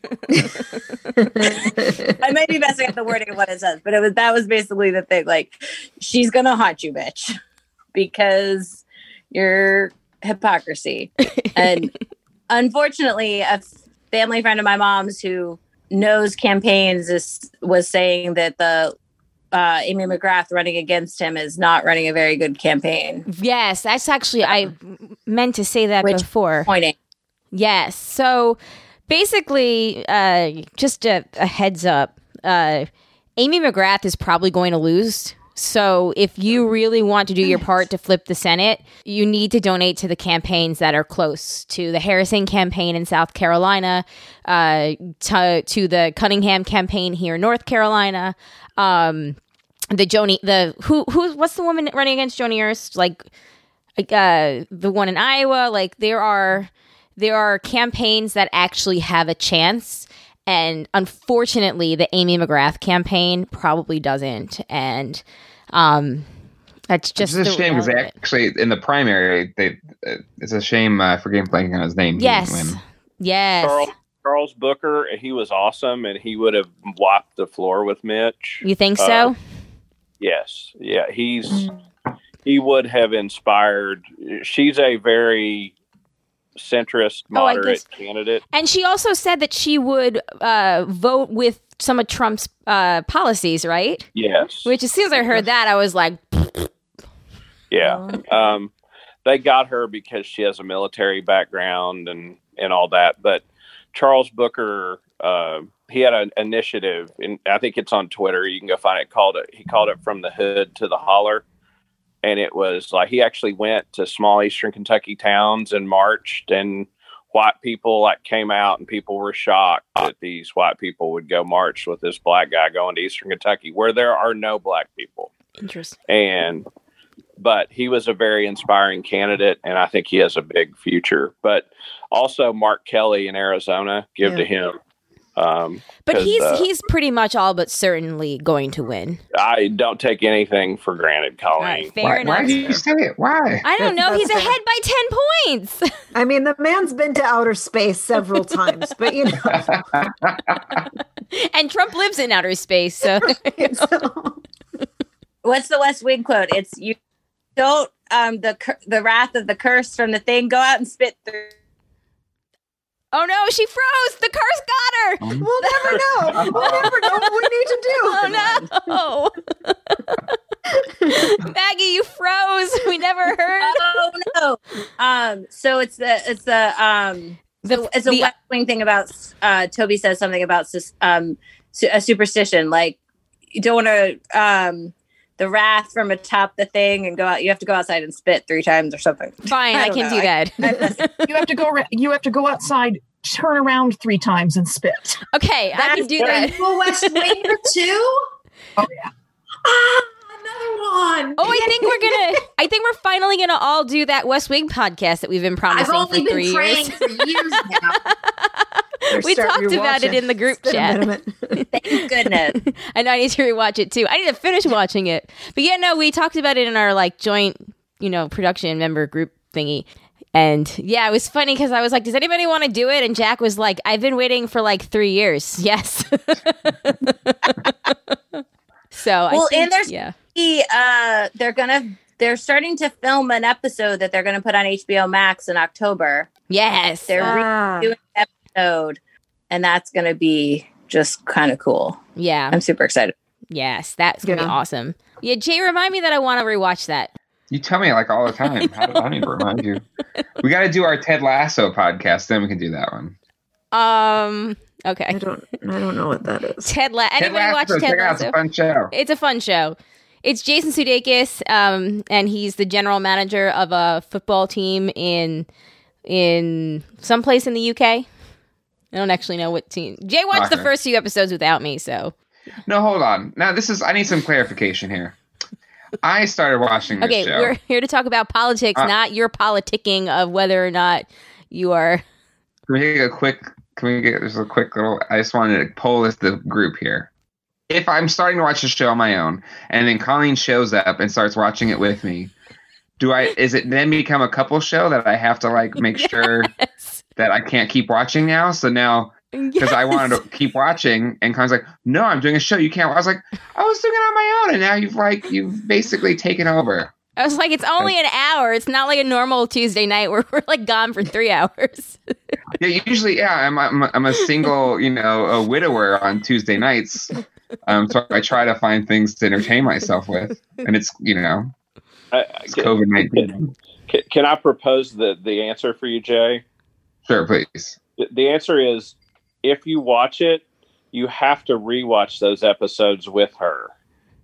Speaker 7: might be messing up the wording of what it says, but it was that was basically the thing. Like, she's gonna haunt you, Mitch, because your hypocrisy. And unfortunately, a family friend of my mom's who knows campaigns is was saying that the uh, Amy McGrath running against him is not running a very good campaign.
Speaker 1: Yes, that's actually, I meant to say that
Speaker 7: Which-
Speaker 1: before.
Speaker 7: Pointing.
Speaker 1: Yes. So basically, uh, just a, a heads up, uh, Amy McGrath is probably going to lose So if you really want to do your part to flip the Senate, you need to donate to the campaigns that are close to the Harrison campaign in South Carolina, uh, to, to the Cunningham campaign here in North Carolina, um, the Joni, the who who what's the woman running against Joni Ernst? Like, uh, the one in Iowa. Like there are there are campaigns that actually have a chance. And unfortunately, the Amy McGrath campaign probably doesn't. And um, that's just
Speaker 6: it's a
Speaker 1: the
Speaker 6: shame because
Speaker 1: reality of it.
Speaker 6: actually in the primary, they uh, it's a shame uh, for game blanking on his name. He
Speaker 1: Yes.
Speaker 6: didn't win.
Speaker 1: Yes.
Speaker 4: Charles, Charles Booker, he was awesome, and he would have wiped the floor with Mitch.
Speaker 1: You think
Speaker 4: Uh,
Speaker 1: so?
Speaker 4: Yes. Yeah, he's he would have inspired. She's a very centrist,
Speaker 1: Oh, I
Speaker 4: moderate
Speaker 1: guess-
Speaker 4: candidate.
Speaker 1: And she also said that she would uh, vote with some of Trump's uh, policies, right?
Speaker 4: Yes.
Speaker 1: Which, as soon as I heard that, I was like,
Speaker 4: Yeah. Um, they got her because she has a military background and, and all that. But Charles Booker, uh, he had an initiative, and I think it's on Twitter. You can go find it. Called it. He called it From the Hood to the Holler. And it was like he actually went to small Eastern Kentucky towns and marched, and white people like came out, and people were shocked that these white people would go march with this black guy going to Eastern Kentucky where there are no black people.
Speaker 1: interesting.
Speaker 4: And but he was a very inspiring candidate, and I think he has a big future. But also Mark Kelly in Arizona, give
Speaker 2: Yeah.
Speaker 4: to him. Um,
Speaker 1: But
Speaker 4: 'cause,
Speaker 1: he's
Speaker 4: uh,
Speaker 1: he's pretty much all but certainly going to win.
Speaker 4: I don't take anything for granted, Colleen.
Speaker 1: All right, fair
Speaker 6: Why,
Speaker 1: enough.
Speaker 6: why do you say it? Why?
Speaker 1: I don't know.
Speaker 2: That's
Speaker 1: He's
Speaker 2: fair.
Speaker 1: ahead by ten points.
Speaker 2: I mean, the man's been to outer space several times, but you know,
Speaker 1: And Trump lives in outer space, so
Speaker 2: so-
Speaker 7: What's the West Wing quote? It's you don't um the cur- the wrath of the curse from the thing. Go out and spit through.
Speaker 1: oh no, she froze. The curse got her.
Speaker 2: we'll never know. We'll never know what we need to do.
Speaker 1: Oh no, Maggie, you froze. We never heard.
Speaker 7: Oh no. Um. So it's the it's the um.
Speaker 1: The,
Speaker 7: It's a
Speaker 1: the-
Speaker 7: West Wing thing about. Uh, Toby says something about sus- um su- a superstition. Like you don't want to um the wrath from atop the thing and go out. You have to go outside and spit three times or something.
Speaker 1: fine, I,
Speaker 7: don't
Speaker 1: can
Speaker 7: know.
Speaker 1: do that.
Speaker 8: You have to go. Ra- you have to go outside, turn around three times, and spit.
Speaker 1: Okay, I can do
Speaker 5: Are
Speaker 1: that.
Speaker 5: you a West Winger too?
Speaker 8: Oh yeah.
Speaker 5: Ah, another one.
Speaker 1: Oh, I think we're gonna. I think we're finally gonna all do that West Wing podcast that we've been
Speaker 5: I've
Speaker 1: promising
Speaker 5: only
Speaker 1: for three
Speaker 5: been praying
Speaker 1: years.
Speaker 5: for years now.
Speaker 1: We
Speaker 2: Start
Speaker 1: talked about it
Speaker 2: rewatching.
Speaker 1: in the group
Speaker 2: It's been a
Speaker 1: chat.
Speaker 2: minute.
Speaker 7: Thank goodness.
Speaker 1: I know I need to rewatch it too. I need to finish watching it. But yeah, no, we talked about it in our like joint, you know, production member group thingy. And yeah, it was funny because I was like, does anybody want to do it? And Jack was like, I've been waiting for like three years. Yes. So I
Speaker 7: Well,
Speaker 1: think,
Speaker 7: and there's-
Speaker 1: yeah.
Speaker 7: He, uh, they're gonna they're starting to film an episode that they're gonna put on H B O Max in October.
Speaker 1: Yes.
Speaker 7: They're
Speaker 2: Ah.
Speaker 7: redoing an episode, and that's gonna be just kind of cool.
Speaker 1: Yeah.
Speaker 7: I'm super excited.
Speaker 1: Yes. That's going to be
Speaker 2: Yeah.
Speaker 1: awesome. Yeah. Jay, remind me that I want to rewatch that.
Speaker 6: You tell me like all the time. How do I need to remind you? We got to do our Ted Lasso podcast, then we can do that one.
Speaker 1: Um,
Speaker 2: I
Speaker 1: okay.
Speaker 2: don't. I don't know what that is.
Speaker 1: Ted La-
Speaker 6: Ted
Speaker 1: Anybody watch
Speaker 6: Lasso,
Speaker 1: Ted
Speaker 6: check it out. It's
Speaker 1: Lasso?
Speaker 6: a fun show.
Speaker 1: It's a fun show. It's Jason Sudeikis, um, and he's the general manager of a football team in in someplace in the U K. I don't actually know what team. Jay watched the
Speaker 6: Okay.
Speaker 1: first few episodes without me, so
Speaker 6: No, hold on. Now this is. I need some clarification here. I started watching this
Speaker 1: okay.
Speaker 6: show.
Speaker 1: We're here to talk about politics,
Speaker 6: Uh,
Speaker 1: not your politicking of whether or not you are.
Speaker 6: Can we get a quick? Can we get just a quick little? I just wanted to poll this the group here. If I'm starting to watch the show on my own, and then Colleen shows up and starts watching it with me, do I? Is it then become a couple show that I have to like make sure
Speaker 1: Yes.
Speaker 6: that I can't keep watching now? So now, because I wanted to keep watching, and Colin's like, "No, I'm doing a show. You can't." I was like, "I was doing it on my own," and now you've like you've basically taken over.
Speaker 1: I was like, it's only an hour. It's not like a normal Tuesday night where we're like gone for three hours.
Speaker 6: Yeah, usually, yeah, I'm I'm, I'm a single, you know, a widower on Tuesday nights. Um, so I try to find things to entertain myself with, and it's you know,
Speaker 4: I,
Speaker 6: it's
Speaker 4: can,
Speaker 6: COVID nineteen.
Speaker 4: can, can I propose the, the answer for you, Jay?
Speaker 6: Sure, please.
Speaker 4: The, the answer is if you watch it, you have to rewatch those episodes with her.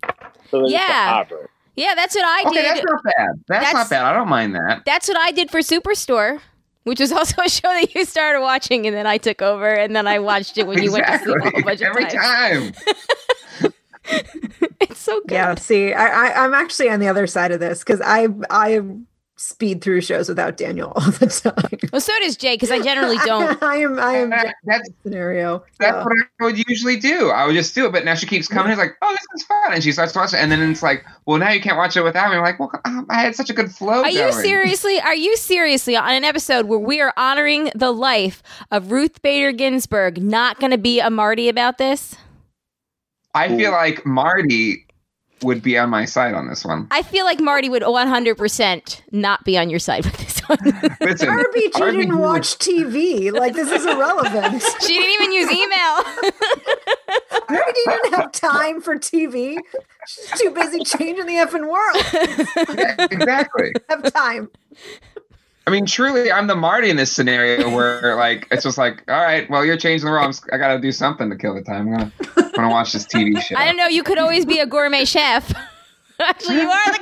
Speaker 4: So there's
Speaker 1: Yeah.
Speaker 4: a hybrid.
Speaker 1: Yeah, that's what I
Speaker 6: Okay,
Speaker 1: did.
Speaker 6: that's not bad. That's,
Speaker 1: That's-
Speaker 6: not bad. I don't mind that.
Speaker 1: That's what I did for Superstore, which was also a show that you started watching, and then I took over, and then I watched it when you went to sleep a whole bunch of
Speaker 6: Every
Speaker 1: times.
Speaker 6: time.
Speaker 1: It's so good.
Speaker 2: Yeah, see, I, I, I'm actually on the other side of this because I I speed through shows without Daniel all the time.
Speaker 1: Well, so does Jay, because I generally don't.
Speaker 2: I am I am
Speaker 6: That- that's
Speaker 2: scenario.
Speaker 6: that's
Speaker 2: Yeah.
Speaker 6: what I would usually do. I would just do it, but now she keeps coming. It's like, oh, this is fun, and she starts watching, and then it's like, well, now you can't watch it without me. I'm like, well, um, I had such a good flow.
Speaker 1: Are you
Speaker 6: going.
Speaker 1: seriously? Are you seriously on an episode where we are honoring the life of Ruth Bader Ginsburg? Not going to be a Marty about this?
Speaker 6: I feel like Marty would be on my side on this one.
Speaker 1: I feel like Marty would one hundred percent not be on your side with this one.
Speaker 6: Listen,
Speaker 2: R B G
Speaker 6: R B G
Speaker 2: didn't
Speaker 6: would-
Speaker 2: watch T V. Like, this is irrelevant.
Speaker 1: She didn't even use email.
Speaker 2: R B G didn't have time for T V. She's too busy changing the effing world.
Speaker 6: Yeah, exactly.
Speaker 2: Have time.
Speaker 6: I mean, truly, I'm the Marty in this scenario where, like, it's just like, all right, well, you're changing the rules. I got to do something to kill the time. I'm gonna, I'm gonna watch this T V show.
Speaker 1: I don't know. You could always be a gourmet chef. Actually, you are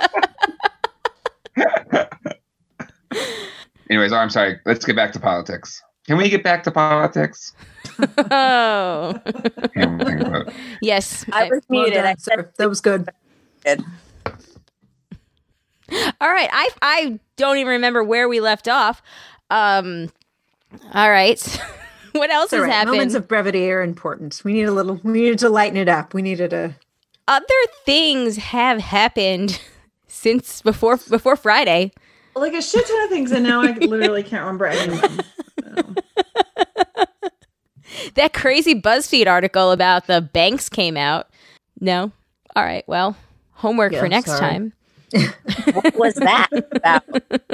Speaker 1: the.
Speaker 6: Anyways, oh, I'm sorry. Let's get back to politics. Can we get back to politics?
Speaker 1: Oh.
Speaker 6: Can't think about it.
Speaker 1: Yes.
Speaker 7: I was
Speaker 2: Well
Speaker 7: muted.
Speaker 2: done,
Speaker 7: I said
Speaker 2: sir. That was good.
Speaker 1: All right. I I don't even remember where we left off. Um. All right. What else
Speaker 2: It's all
Speaker 1: has
Speaker 2: right.
Speaker 1: happened?
Speaker 2: Moments of brevity are important. We need a little. We needed to lighten it up. We needed a.
Speaker 1: Other things have happened since before before Friday.
Speaker 3: Like a shit ton of things, and now I literally can't remember any of them. So.
Speaker 1: That crazy BuzzFeed article about the banks came out. No. All right. Well, homework
Speaker 2: Yeah,
Speaker 1: for next
Speaker 2: sorry.
Speaker 1: time.
Speaker 7: what was that about?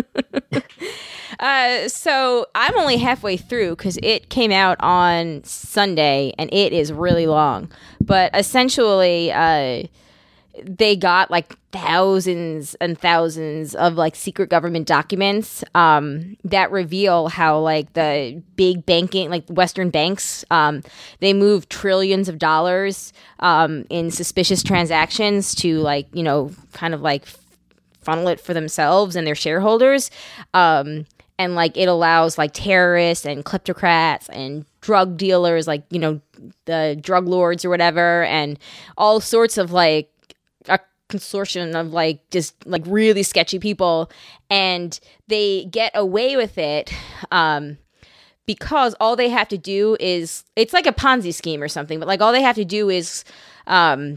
Speaker 1: Uh, so I'm only halfway through because it came out on Sunday and it is really long. But essentially, uh, they got like thousands and thousands of like secret government documents um, that reveal how like the big banking, like Western banks, um, they move trillions of dollars um, in suspicious transactions to like, you know, kind of like funnel it for themselves and their shareholders. Um, and like it allows like terrorists and kleptocrats and drug dealers, like, you know, the drug lords or whatever, and all sorts of like a consortium of like just like really sketchy people, and they get away with it um, because all they have to do is, it's like a Ponzi scheme or something, but like all they have to do is um,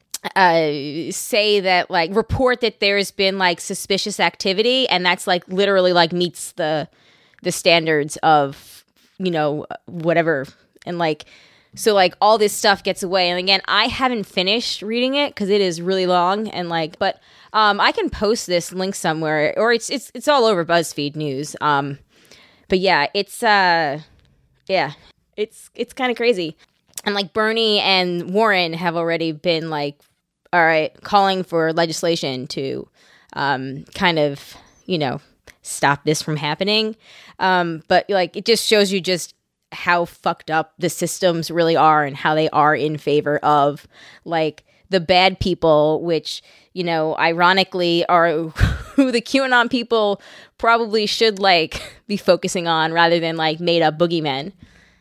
Speaker 1: uh say that like report that there's been like suspicious activity, and that's like literally like meets the the standards of, you know, whatever. And like so like all this stuff gets away. And again, I haven't finished reading it because it is really long, and like but um I can post this link somewhere, or it's it's it's all over BuzzFeed News. Um but yeah, it's uh yeah it's it's kind of crazy. And like Bernie and Warren have already been like, all right, calling for legislation to um, kind of, you know, stop this from happening. Um, but like, it just shows you just how fucked up the systems really are and how they are in favor of like the bad people, which, you know, ironically are who the QAnon people probably should like be focusing on rather than like made up boogeymen.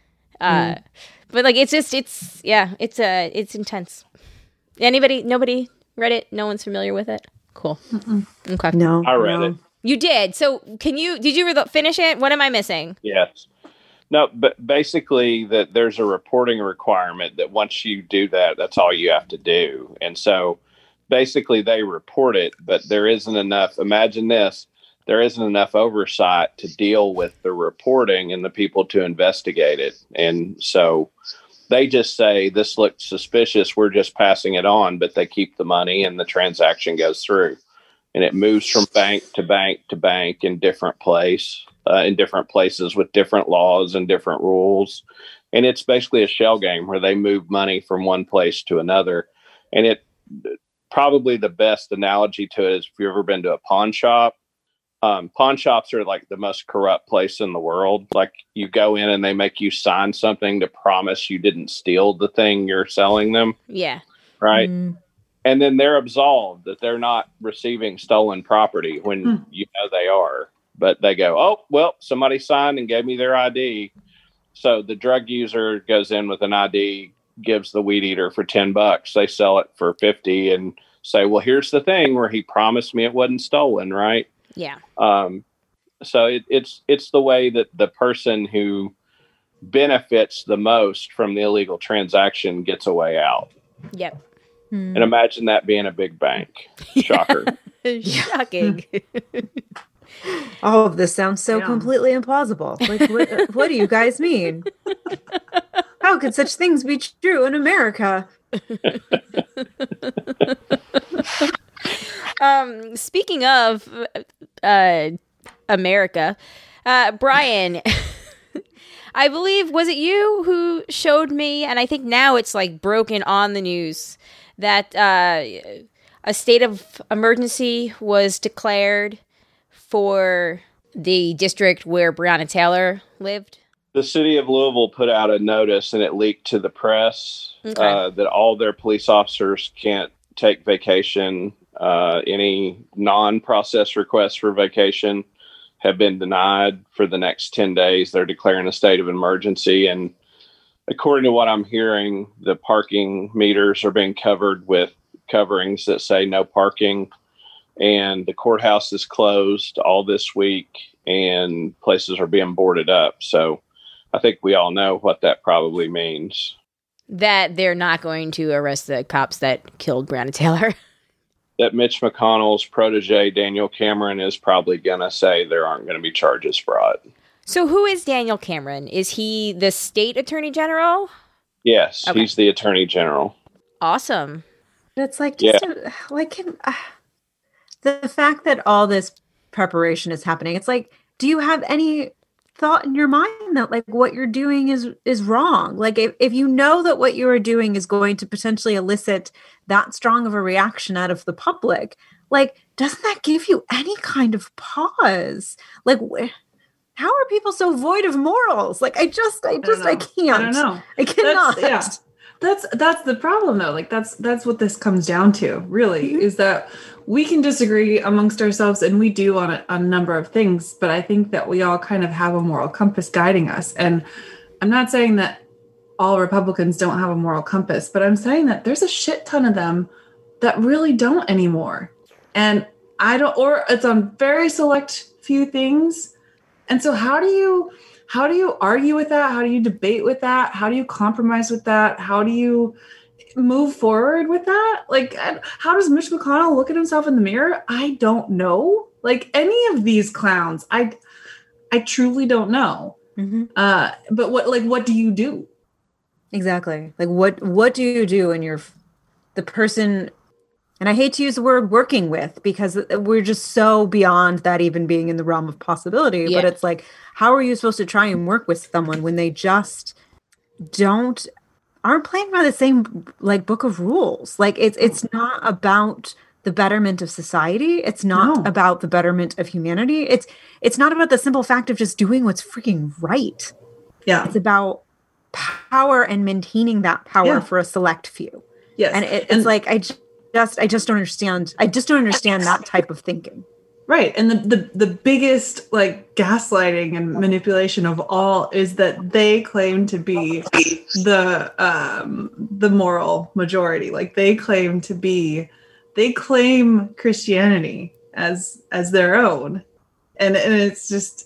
Speaker 1: Uh, mm. But like, it's just, it's, yeah, it's uh, it's intense. Anybody, nobody read it? No one's familiar with it? Cool. Mm-mm. Okay.
Speaker 2: No.
Speaker 4: I read
Speaker 2: no.
Speaker 4: it.
Speaker 1: You did. So can you, did you re- finish it? What am I missing?
Speaker 4: Yes. No, but basically that there's a reporting requirement that once you do that, that's all you have to do. And so basically they report it, but there isn't enough. Imagine this. There isn't enough oversight to deal with the reporting and the people to investigate it. And so they just say, this looks suspicious, we're just passing it on, but they keep the money and the transaction goes through. And it moves from bank to bank to bank in different place, uh, in different places with different laws and different rules. And it's basically a shell game where they move money from one place to another. And it probably the best analogy to it is if you've ever been to a pawn shop. Um, pawn shops are like the most corrupt place in the world. Like you go in and they make you sign something to promise you didn't steal the thing you're selling them.
Speaker 1: Yeah.
Speaker 4: Right.
Speaker 2: Mm.
Speaker 4: and then they're absolved that they're not receiving stolen property when
Speaker 3: Hmm.
Speaker 4: you know they are. But they go, oh, well, somebody signed and gave me their I D. So the drug user goes in with an I D, gives the weed eater for ten bucks. They sell it for fifty and say, well, here's the thing where he promised me it wasn't stolen, right?
Speaker 1: Yeah.
Speaker 4: Um, so it, it's it's the way that the person who benefits the most from the illegal transaction gets a way out.
Speaker 1: Yep.
Speaker 2: Hmm.
Speaker 4: And imagine that being a big bank. Shocker.
Speaker 1: Shocking.
Speaker 2: All of this sounds so
Speaker 3: Yeah.
Speaker 2: completely implausible. Like, what, what do you guys mean? How could such things be true in America?
Speaker 1: um, speaking of uh, America, uh, Brian, I believe, was it you who showed me, and I think now it's like broken on the news, that uh, a state of emergency was declared for the district where Breonna Taylor lived?
Speaker 4: The city of Louisville put out a notice and it leaked to the press
Speaker 1: Okay.
Speaker 4: uh, that all their police officers can't take vacation. Uh, any non-process requests for vacation have been denied for the next ten days. They're declaring a state of emergency. And according to what I'm hearing, the parking meters are being covered with coverings that say no parking. And the courthouse is closed all this week and places are being boarded up. So I think we all know what that probably means.
Speaker 1: That they're not going to arrest the cops that killed Breonna Taylor.
Speaker 4: That Mitch McConnell's protege, Daniel Cameron, is probably going to say there aren't going to be charges brought.
Speaker 1: So who is Daniel Cameron? Is he the state attorney general?
Speaker 4: Yes,
Speaker 1: Okay.
Speaker 4: he's the attorney general.
Speaker 1: Awesome.
Speaker 2: It's like just a, like can, uh, the fact that all this preparation is happening. It's like, do you have any thought in your mind that like what you're doing is is wrong? Like if, if you know that what you are doing is going to potentially elicit that strong of a reaction out of the public, like doesn't that give you any kind of pause? Like wh- how are people so void of morals? Like I just I just I,
Speaker 3: know.
Speaker 2: can't.
Speaker 3: I don't know.
Speaker 2: I cannot.
Speaker 3: That's, yeah. That's that's the problem though. Like that's that's what this comes down to, really,
Speaker 2: Mhm.
Speaker 3: is that we can disagree amongst ourselves, and we do on a, on a number of things, but I think that we all kind of have a moral compass guiding us. And I'm not saying that all Republicans don't have a moral compass, but I'm saying that there's a shit ton of them that really don't anymore. And I don't, or it's on very select few things. And so how do you How do you argue with that? How do you debate with that? How do you compromise with that? How do you move forward with that? Like, how does Mitch McConnell look at himself in the mirror? I don't know. Like any of these clowns, I, I truly don't know.
Speaker 2: Mhm.
Speaker 3: Uh, but what, like, what do you do?
Speaker 2: Exactly. Like what what do you do when you're f- the person, and I hate to use the word working with because we're just so beyond that even being in the realm of possibility,
Speaker 1: Yeah.
Speaker 2: but it's like how are you supposed to try and work with someone when they just don't aren't playing by the same like book of rules? Like it's it's not about the betterment of society. It's not
Speaker 3: No.
Speaker 2: about the betterment of humanity. It's it's not about the simple fact of just doing what's freaking right.
Speaker 3: Yeah.
Speaker 2: It's about power and maintaining that power
Speaker 3: Yeah.
Speaker 2: for a select few.
Speaker 3: Yes.
Speaker 2: And it, it's like I j- just I just don't understand. I just don't understand that type of thinking.
Speaker 3: Right. And the, the, the biggest like gaslighting and manipulation of all is that they claim to be the um the moral majority. Like they claim to be they claim Christianity as as their own. And and it's just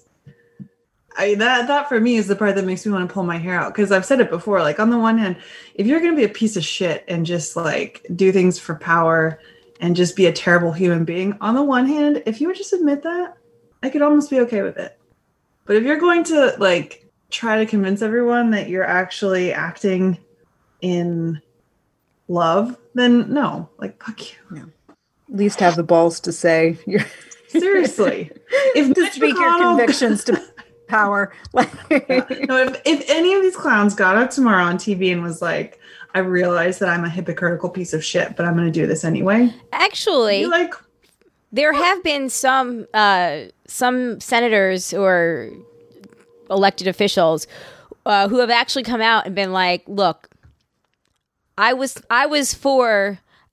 Speaker 3: I that that for me is the part that makes me want to pull my hair out, because I've said it before. Like on the one hand, if you're gonna be a piece of shit and just like do things for power and just be a terrible human being, on the one hand, if you would just admit that, I could almost be okay with it. But if you're going to like try to convince everyone that you're actually acting in love, then no, like fuck you.
Speaker 2: At least have the balls to say you're
Speaker 3: Seriously. If
Speaker 2: to
Speaker 3: Mitch
Speaker 2: speak your
Speaker 3: McConnell-
Speaker 2: convictions to power. Like
Speaker 3: No, if, if any of these clowns got up tomorrow on T V and was like, I realize that I'm a hypocritical piece of shit, but I'm going to do this anyway.
Speaker 1: Actually,
Speaker 3: You're like,
Speaker 1: there have been some uh, some senators or elected officials uh, who have actually come out and been like, "Look, I was I was for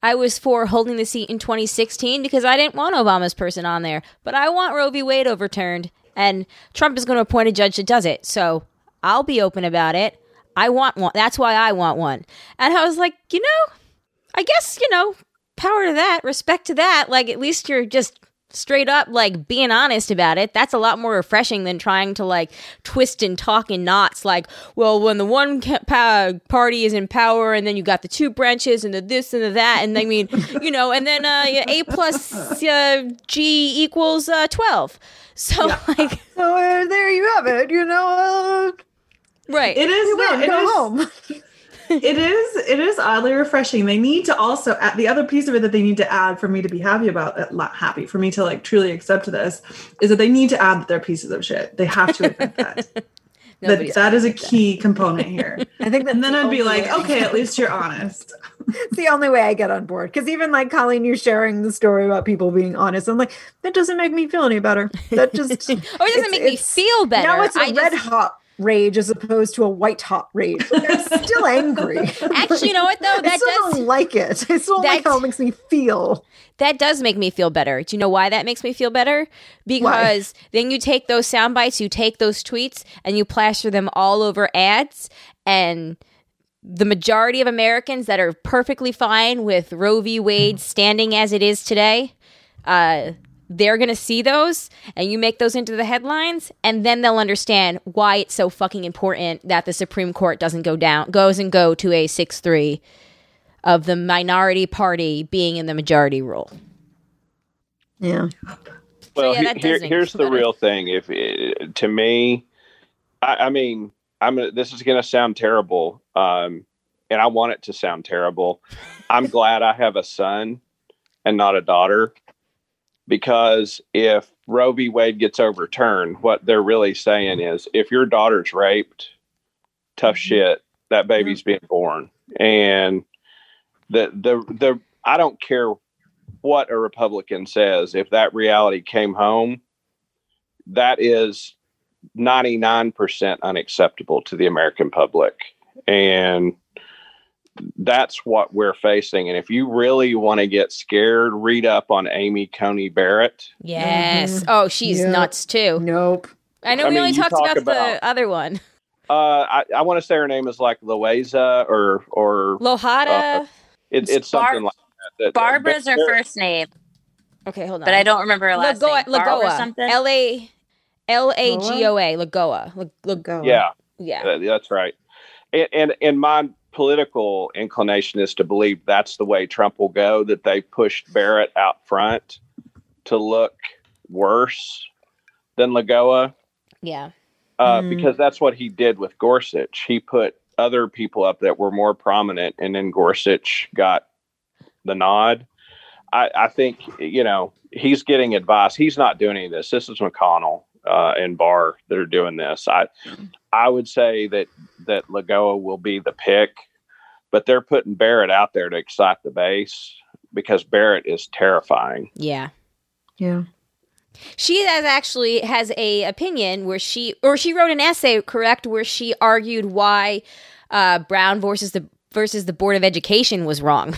Speaker 1: I was for holding the seat in twenty sixteen because I didn't want Obama's person on there. But I want Roe v. Wade overturned, and Trump is going to appoint a judge that does it. So I'll be open about it. I want one. That's why I want one. And I was like, you know, I guess, you know, power to that, respect to that. Like, at least you're just straight up, like, being honest about it. That's a lot more refreshing than trying to, like, twist and talk in knots. Like, well, when the one ca- pa- party is in power, and then you got the two branches, and the this and the that, and I mean, you know, and then uh, A plus uh, G equals uh, twelve. So, yeah. like,
Speaker 2: so uh, there you have it. You know, uh,
Speaker 1: right?
Speaker 3: It is.
Speaker 2: You
Speaker 3: No,
Speaker 2: win,
Speaker 3: it
Speaker 2: go
Speaker 3: is.
Speaker 2: home.
Speaker 3: It is it is oddly refreshing. They need to also add the other piece of it that they need to add for me to be happy about it, not happy for me to like truly accept this, is that they need to add that they're pieces of shit. They have to admit that. that that is a key component here.
Speaker 2: I think that,
Speaker 3: and then
Speaker 2: the
Speaker 3: I'd be like,
Speaker 2: way-
Speaker 3: okay, at least you're honest.
Speaker 2: It's the only way I get on board. Because even like Colleen, you sharing the story about people being honest, I'm like, that doesn't make me feel any better. That just
Speaker 1: oh, it doesn't make me feel better.
Speaker 2: Now it's a
Speaker 1: I
Speaker 2: red
Speaker 1: just...
Speaker 2: hot rage as opposed to a white hot rage. They're still angry.
Speaker 1: Actually, you know what though? That
Speaker 2: I still
Speaker 1: does
Speaker 2: don't like it. I still don't like
Speaker 1: That-
Speaker 2: how it makes me feel.
Speaker 1: That does make me feel better. Do you know why that makes me feel better? Because why? Then you take those sound bites, you take those tweets, and you plaster them all over ads, and the majority of Americans that are perfectly fine with Roe v. Wade standing as it is today, uh, they're going to see those, and you make those into the headlines, and then they'll understand why it's so fucking important that the Supreme Court doesn't go down, goes and go to a six three of the minority party being in the majority role.
Speaker 2: Yeah.
Speaker 4: Well,
Speaker 1: So, yeah, that
Speaker 4: here,
Speaker 1: does make
Speaker 4: here's
Speaker 1: me
Speaker 4: the
Speaker 1: feel better.
Speaker 4: real thing. If it, to me, I, I mean, I'm. This is going to sound terrible, um, and I want it to sound terrible. I'm glad I have a son and not a daughter, because if Roe v. Wade gets overturned, what they're really saying is, if your daughter's raped, tough shit, that baby's being born, and the the the I don't care what a Republican says. If that reality came home, that is ninety-nine percent unacceptable to the American public. And that's what we're facing. And if you really want to get scared, read up on Amy Coney Barrett.
Speaker 1: Yes.
Speaker 2: Mhm.
Speaker 1: Oh, she's
Speaker 2: Yep.
Speaker 1: nuts too.
Speaker 2: Nope.
Speaker 1: I know
Speaker 4: I
Speaker 1: we
Speaker 4: mean,
Speaker 1: only
Speaker 4: you
Speaker 1: talked
Speaker 4: talk
Speaker 1: about,
Speaker 4: about-
Speaker 1: the other one.
Speaker 4: Uh, I, I want to say her name is like Loaiza or, or
Speaker 1: Lohada.
Speaker 4: Uh, it, it's
Speaker 7: Bar-
Speaker 4: something like that. that
Speaker 7: Barbara's her
Speaker 4: they're-
Speaker 7: first name,
Speaker 1: okay, hold on.
Speaker 7: but I don't remember her last
Speaker 1: Lagoa,
Speaker 7: name. Barbara
Speaker 1: Lagoa.
Speaker 7: something.
Speaker 1: L A L A G O A. Lagoa. Lag- Lag-
Speaker 2: Go.
Speaker 4: Yeah.
Speaker 1: yeah.
Speaker 4: Uh, That's right. And, and and my political inclination is to believe that's the way Trump will go, that they pushed Barrett out front to look worse than Lagoa,
Speaker 1: Yeah.
Speaker 4: uh,
Speaker 2: Mm.
Speaker 4: because that's what he did with Gorsuch. He put other people up that were more prominent, and then Gorsuch got the nod. I, I think, you know, he's getting advice. He's not doing any of this. This is McConnell uh, and Barr that are doing this. I I would say that that Lagoa will be the pick, but they're putting Barrett out there to excite the base because Barrett is terrifying.
Speaker 1: Yeah.
Speaker 2: Yeah.
Speaker 1: She has actually has a opinion where she or she wrote an essay, correct, where she argued why uh, Brown versus the versus the Board of Education was wrong,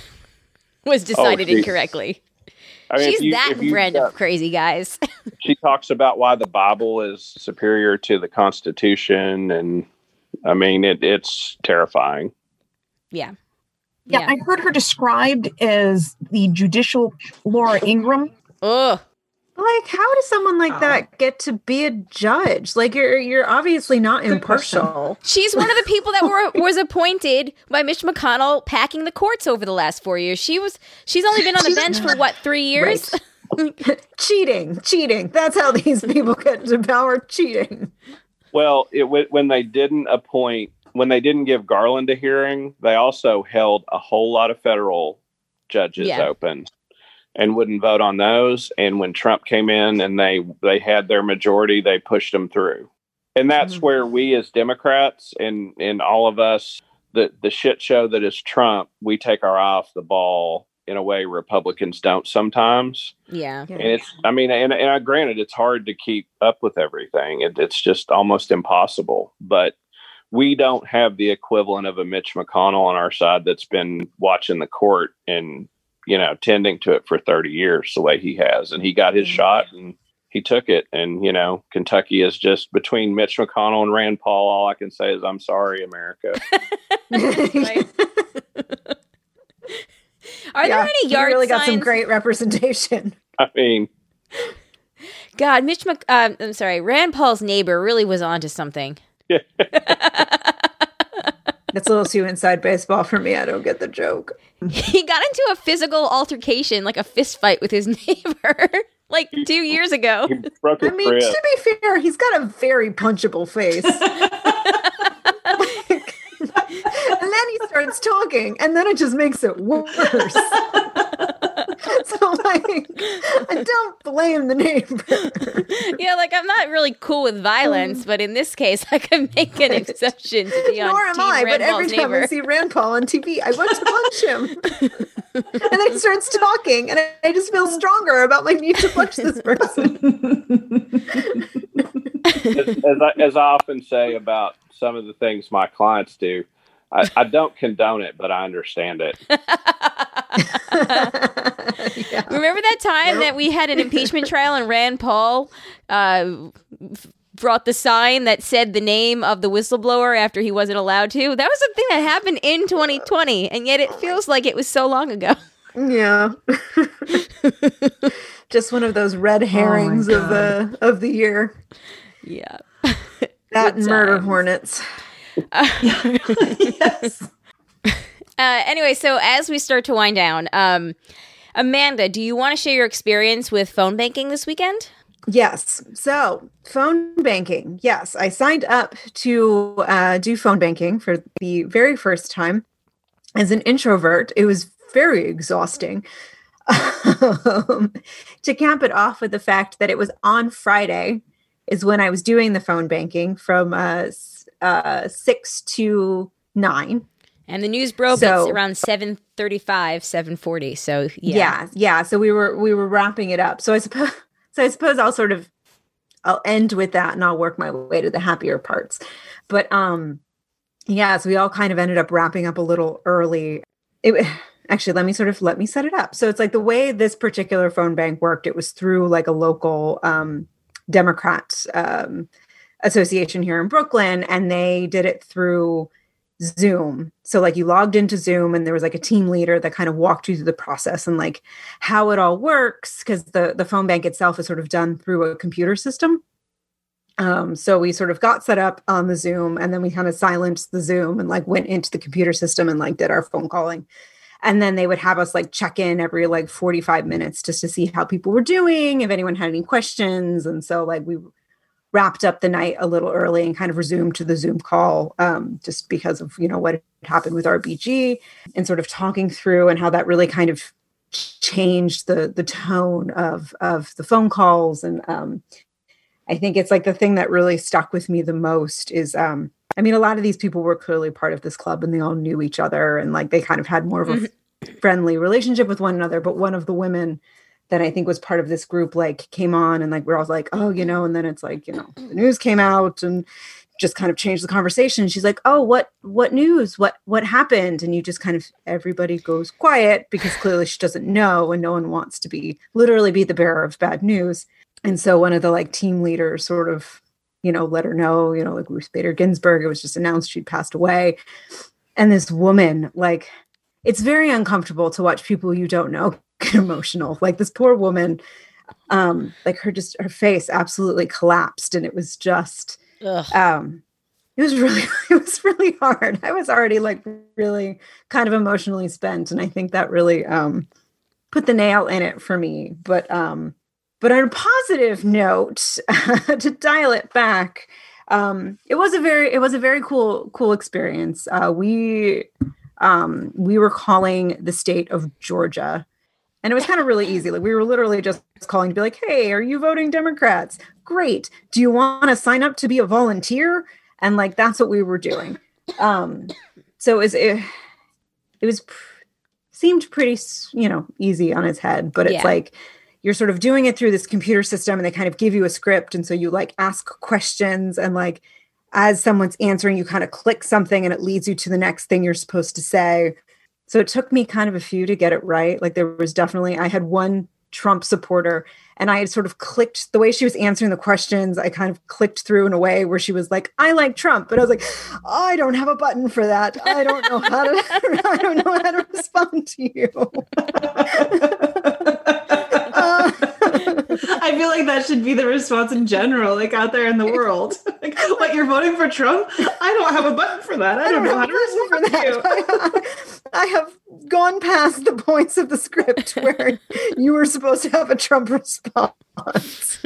Speaker 1: was decided
Speaker 4: Oh, she-
Speaker 1: incorrectly.
Speaker 4: I mean, if
Speaker 1: She's
Speaker 4: you-
Speaker 1: that
Speaker 4: if you,
Speaker 1: brand
Speaker 4: uh,
Speaker 1: of crazy, guys.
Speaker 4: She talks about why the Bible is superior to the Constitution, and I mean, it, it's terrifying.
Speaker 1: yeah.
Speaker 8: Yeah,
Speaker 1: Yeah.
Speaker 8: I heard her described as the judicial Laura Ingraham.
Speaker 1: Ugh.
Speaker 2: Like, how does someone like
Speaker 3: Oh.
Speaker 2: that get to be a judge? Like, you're you're obviously not
Speaker 3: Good question.
Speaker 2: impartial.
Speaker 1: She's one of the people that were was appointed by Mitch McConnell packing the courts over the last four years. She was she's only been on the bench for what, three years?
Speaker 2: cheating, cheating. That's how these people get to power. Cheating.
Speaker 4: Well, it, when when they didn't appoint, when they didn't give Garland a hearing, they also held a whole lot of federal judges
Speaker 1: Yeah.
Speaker 4: open and wouldn't vote on those. And when Trump came in and they they had their majority, they pushed them through. And that's
Speaker 2: Mhm.
Speaker 4: where we as Democrats and and all of us, the the shit show that is Trump, we take our eye off the ball in a way Republicans don't sometimes.
Speaker 1: Yeah.
Speaker 4: And it's, I mean, and, and I granted, it's hard to keep up with everything. It, it's just almost impossible. But we don't have the equivalent of a Mitch McConnell on our side that's been watching the court and you know, tending to it for thirty years the way he has. And he got his shot and he took it. And, you know, Kentucky is just between Mitch McConnell and Rand Paul. All I can say is, I'm sorry, America.
Speaker 1: Are
Speaker 2: Yeah,
Speaker 1: there any yard
Speaker 2: you really
Speaker 1: signs?
Speaker 2: got some great representation.
Speaker 4: I mean,
Speaker 1: God, Mitch Mc, um, I'm sorry, Rand Paul's neighbor really was onto something.
Speaker 2: That's a little too inside baseball for me. I don't get the joke.
Speaker 1: He got into a physical altercation, like a fist fight with his neighbor, like two years ago.
Speaker 4: he broke his
Speaker 2: I mean,
Speaker 4: rib.
Speaker 2: to be fair, he's got a very punchable face. And then he starts talking, and then it just makes it worse. So, like, I don't blame the neighbor.
Speaker 1: Yeah, like I'm not really cool with violence, but in this case, I can make an exception to be on
Speaker 2: Nor am
Speaker 1: Team
Speaker 2: I,
Speaker 1: Rand
Speaker 2: but every
Speaker 1: Paul's
Speaker 2: time I
Speaker 1: neighbor.
Speaker 2: see Rand Paul on T V, I want to punch him. And then he starts talking, and I, I just feel stronger about my need to punch this person.
Speaker 4: as, as, I, as I often say about some of the things my clients do, I, I don't condone it, but I understand it.
Speaker 2: Yeah.
Speaker 1: Remember that time that we had an impeachment trial and Rand Paul uh, f- brought the sign that said the name of the whistleblower after he wasn't allowed to? That was something that happened in twenty twenty, and yet it feels like it was so long ago.
Speaker 2: Yeah. Just one of those red herrings of the of the year.
Speaker 1: Yeah.
Speaker 2: That
Speaker 1: Good
Speaker 2: and murder
Speaker 1: times.
Speaker 2: hornets.
Speaker 3: Yes.
Speaker 1: Uh, anyway, so as we start to wind down, um, Amanda, do you want to share your experience with phone banking this weekend?
Speaker 2: Yes. So phone banking. Yes. I signed up to uh, do phone banking for the very first time. As an introvert, it was very exhausting. Um, to cap it off with the fact that it was on Friday is when I was doing the phone banking from uh, s- uh, six to nine.
Speaker 1: And the news broke
Speaker 2: So-
Speaker 1: it's around seven thirty-five, seven forty. So yeah.
Speaker 2: Yeah, yeah. So we were we were wrapping it up. So I suppose so I suppose I'll sort of I'll end with that and I'll work my way to the happier parts. But um yeah, so we all kind of ended up wrapping up a little early. It actually let me sort of let me set it up. So it's like the way this particular phone bank worked, it was through like a local um Democrats um association here in Brooklyn, and they did it through Zoom. So like you logged into Zoom and there was like a team leader that kind of walked you through the process and like how it all works, because the, the phone bank itself is sort of done through a computer system. Um, so we sort of got set up on the Zoom, and then we kind of silenced the Zoom and like went into the computer system and like did our phone calling. And then they would have us like check in every like forty-five minutes just to see how people were doing, if anyone had any questions. And so like we wrapped up the night a little early and kind of resumed to the Zoom call um, just because of, you know, what had happened with R B G and sort of talking through and how that really kind of changed the the tone of, of the phone calls. And um, I think it's like the thing that really stuck with me the most is, um, I mean, a lot of these people were clearly part of this club and they all knew each other and like they kind of had more of a mm-hmm. friendly relationship with one another. But one of the women that I think was part of this group, like came on and like, we're all like, oh, you know, and then it's like, you know, the news came out and just kind of changed the conversation. She's like, oh, what, what news? What, what happened? And you just kind of, everybody goes quiet because clearly she doesn't know and no one wants to be literally be the bearer of bad news. And so one of the like team leaders sort of, you know, let her know, you know, like Ruth Bader Ginsburg, it was just announced she'd passed away. And this woman, like, it's very uncomfortable to watch people you don't know get emotional. Like this poor woman, um, like her just her face absolutely collapsed, and it was just,
Speaker 1: Ugh.
Speaker 2: um, it was really, it was really hard. I was already like really kind of emotionally spent, and I think that really um, put the nail in it for me. But um, but on a positive note, to dial it back, um, it was a very, it was a very cool, cool experience. Uh, we um, we were calling the state of Georgia. And it was kind of really easy. Like we were literally just calling to be like, hey, are you voting Democrats? Great. Do you want to sign up to be a volunteer? And like, that's what we were doing. Um, so it was, it, it was, seemed pretty, you know, easy on its head, but it's
Speaker 1: Yeah.
Speaker 2: like, you're sort of doing it through this computer system and they kind of give you a script. And so you like ask questions and like, as someone's answering, you kind of click something and it leads you to the next thing you're supposed to say. So it took me kind of a few to get it right. Like there was definitely, I had one Trump supporter and I had sort of clicked the way she was answering the questions. I kind of clicked through in a way where she was like, I like Trump. But I was like, I don't have a button for that. I don't know how to, I don't know how to respond to you. uh,
Speaker 3: I feel like that should be the response in general, like out there in the world. Like, what, you're voting for Trump? I don't have a button for that. I, I don't, don't know how to respond to you.
Speaker 2: I, I have gone past the points of the script where you were supposed to have a Trump response.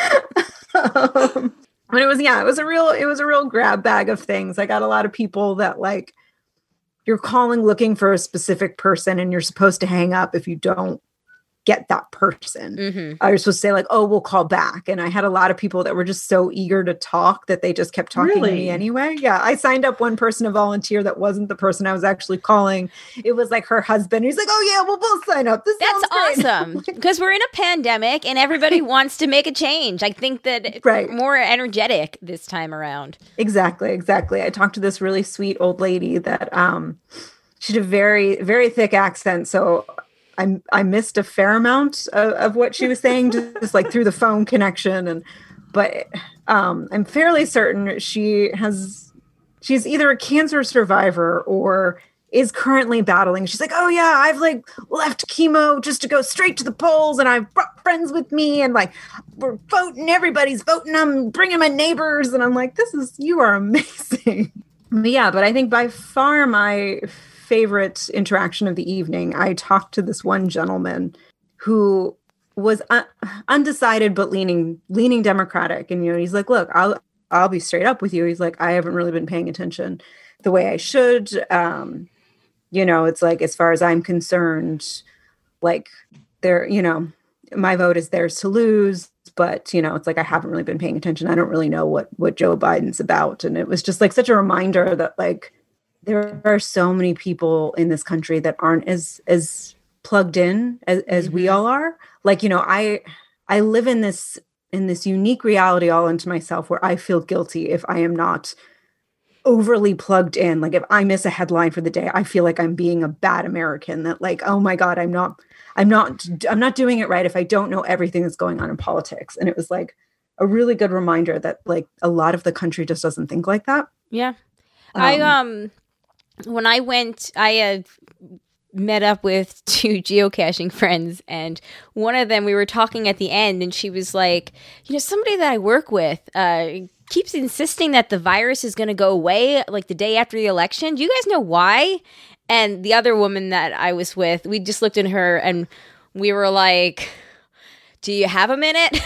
Speaker 2: um, but it was, yeah, it was a real, it was a real grab bag of things. I got a lot of people that like, you're calling looking for a specific person and you're supposed to hang up if you don't get that person.
Speaker 1: Mm-hmm.
Speaker 2: I was supposed to say like, oh, we'll call back. And I had a lot of people that were just so eager to talk that they just kept talking
Speaker 3: Really?
Speaker 2: to me anyway. Yeah. I signed up one person to volunteer that wasn't the person I was actually calling. It was like her husband. He's like, oh yeah, we'll both sign up. This
Speaker 1: That's
Speaker 2: sounds great.
Speaker 1: awesome because we're in a pandemic and everybody wants to make a change. I think that it's
Speaker 2: Right.
Speaker 1: more energetic this time around.
Speaker 2: Exactly. Exactly. I talked to this really sweet old lady that, um, she had a very, very thick accent. So I I missed a fair amount of, of what she was saying, just like through the phone connection. And but um, I'm fairly certain she has she's either a cancer survivor or is currently battling. She's like, oh yeah, I've like left chemo just to go straight to the polls, and I've brought friends with me, and like we're voting, everybody's voting. I'm bringing my neighbors, and I'm like, this is you are amazing. But yeah, but I think by far my favorite interaction of the evening, I talked to this one gentleman who was un- undecided but leaning leaning Democratic, and you know he's like, look, I'll I'll be straight up with you. He's like, I haven't really been paying attention the way I should. Um, you know, it's like, as far as I'm concerned, like there, you know, my vote is theirs to lose. But, you know, it's like, I haven't really been paying attention. I don't really know what what Joe Biden's about. And it was just like such a reminder that like, there are so many people in this country that aren't as as plugged in as, as mm-hmm. we all are. Like, you know, I I live in this in this unique reality all into myself where I feel guilty if I am not overly plugged in. Like if I miss a headline for the day, I feel like I'm being a bad American, that like, oh my God, I'm not I'm not I'm not doing it right if I don't know everything that's going on in politics. And it was like a really good reminder that like a lot of the country just doesn't think like that.
Speaker 1: Yeah.
Speaker 2: Um,
Speaker 1: I um when I went, I had met up with two geocaching friends, and one of them, we were talking at the end, and she was like, you know, somebody that I work with uh, keeps insisting that the virus is going to go away like the day after the election. Do you guys know why? And the other woman that I was with, we just looked at her and we were like, do you have a minute?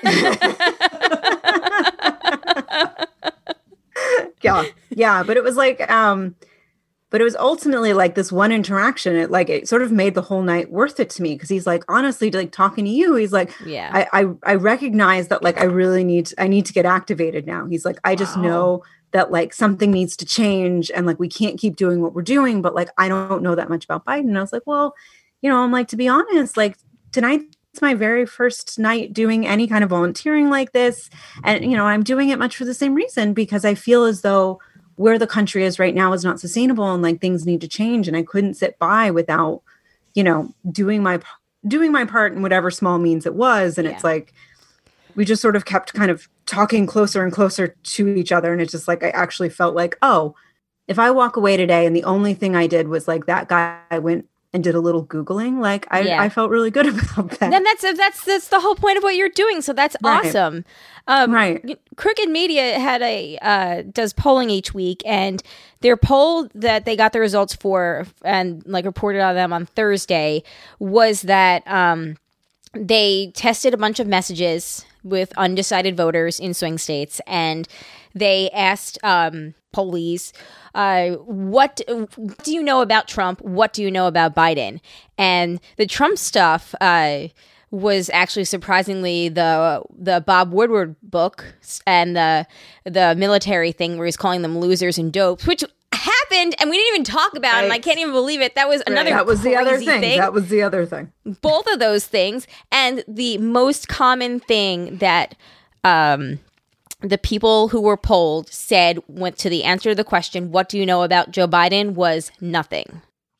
Speaker 2: yeah. Yeah. But it was like, um, But it was ultimately like this one interaction. It like it sort of made the whole night worth it to me, because he's like, honestly, like talking to you, he's like,
Speaker 1: yeah,
Speaker 2: I, I I recognize that like I really need I need to get activated now. He's like, I just
Speaker 3: Wow. know
Speaker 2: that like something needs to change, and like we can't keep doing what we're doing. But like I don't know that much about Biden. And I was like, well, you know, I'm like, to be honest, like tonight's my very first night doing any kind of volunteering like this, and you know, I'm doing it much for the same reason, because I feel as though where the country is right now is not sustainable, and like things need to change. And I couldn't sit by without, you know, doing my, doing my part in whatever small means it was. And
Speaker 1: Yeah.
Speaker 2: it's like, we just sort of kept kind of talking closer and closer to each other. And it's just like, I actually felt like, oh, if I walk away today and the only thing I did was like that guy went and did a little Googling, like I,
Speaker 1: Yeah.
Speaker 2: I felt really good about that.
Speaker 1: Then that's that's that's the whole point of what you're doing. So that's
Speaker 2: Right.
Speaker 1: awesome. Um,
Speaker 2: Right.
Speaker 1: Crooked Media had a uh, does polling each week, and their poll that they got the results for and like reported on them on Thursday was that um, they tested a bunch of messages with undecided voters in swing states, and they asked um, police, uh, what do you know about Trump? What do you know about Biden? And the Trump stuff uh, was actually surprisingly the the Bob Woodward book and the the military thing where he's calling them losers and dopes, which happened and we didn't even talk about, and I
Speaker 2: Right.
Speaker 1: can't even believe it. That was another
Speaker 2: that was the other
Speaker 1: crazy
Speaker 2: thing.
Speaker 1: thing.
Speaker 2: That was the other thing.
Speaker 1: Both of those things. And the most common thing that um, the people who were polled said went to the answer to the question, what do you know about Joe Biden, was nothing.
Speaker 2: Just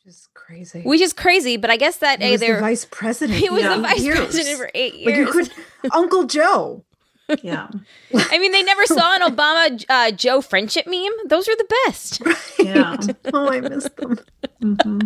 Speaker 2: crazy.
Speaker 1: Which is crazy, but I guess that
Speaker 2: he
Speaker 1: hey,
Speaker 2: was
Speaker 1: they're
Speaker 2: the vice president.
Speaker 1: he was
Speaker 3: Yeah.
Speaker 1: the vice
Speaker 2: Years.
Speaker 1: president for eight years.
Speaker 2: Like you could, Uncle Joe.
Speaker 3: Yeah.
Speaker 1: I mean, they never saw an Obama uh, Joe friendship meme. Those are the best.
Speaker 3: Yeah.
Speaker 2: Oh, I missed them.
Speaker 3: hmm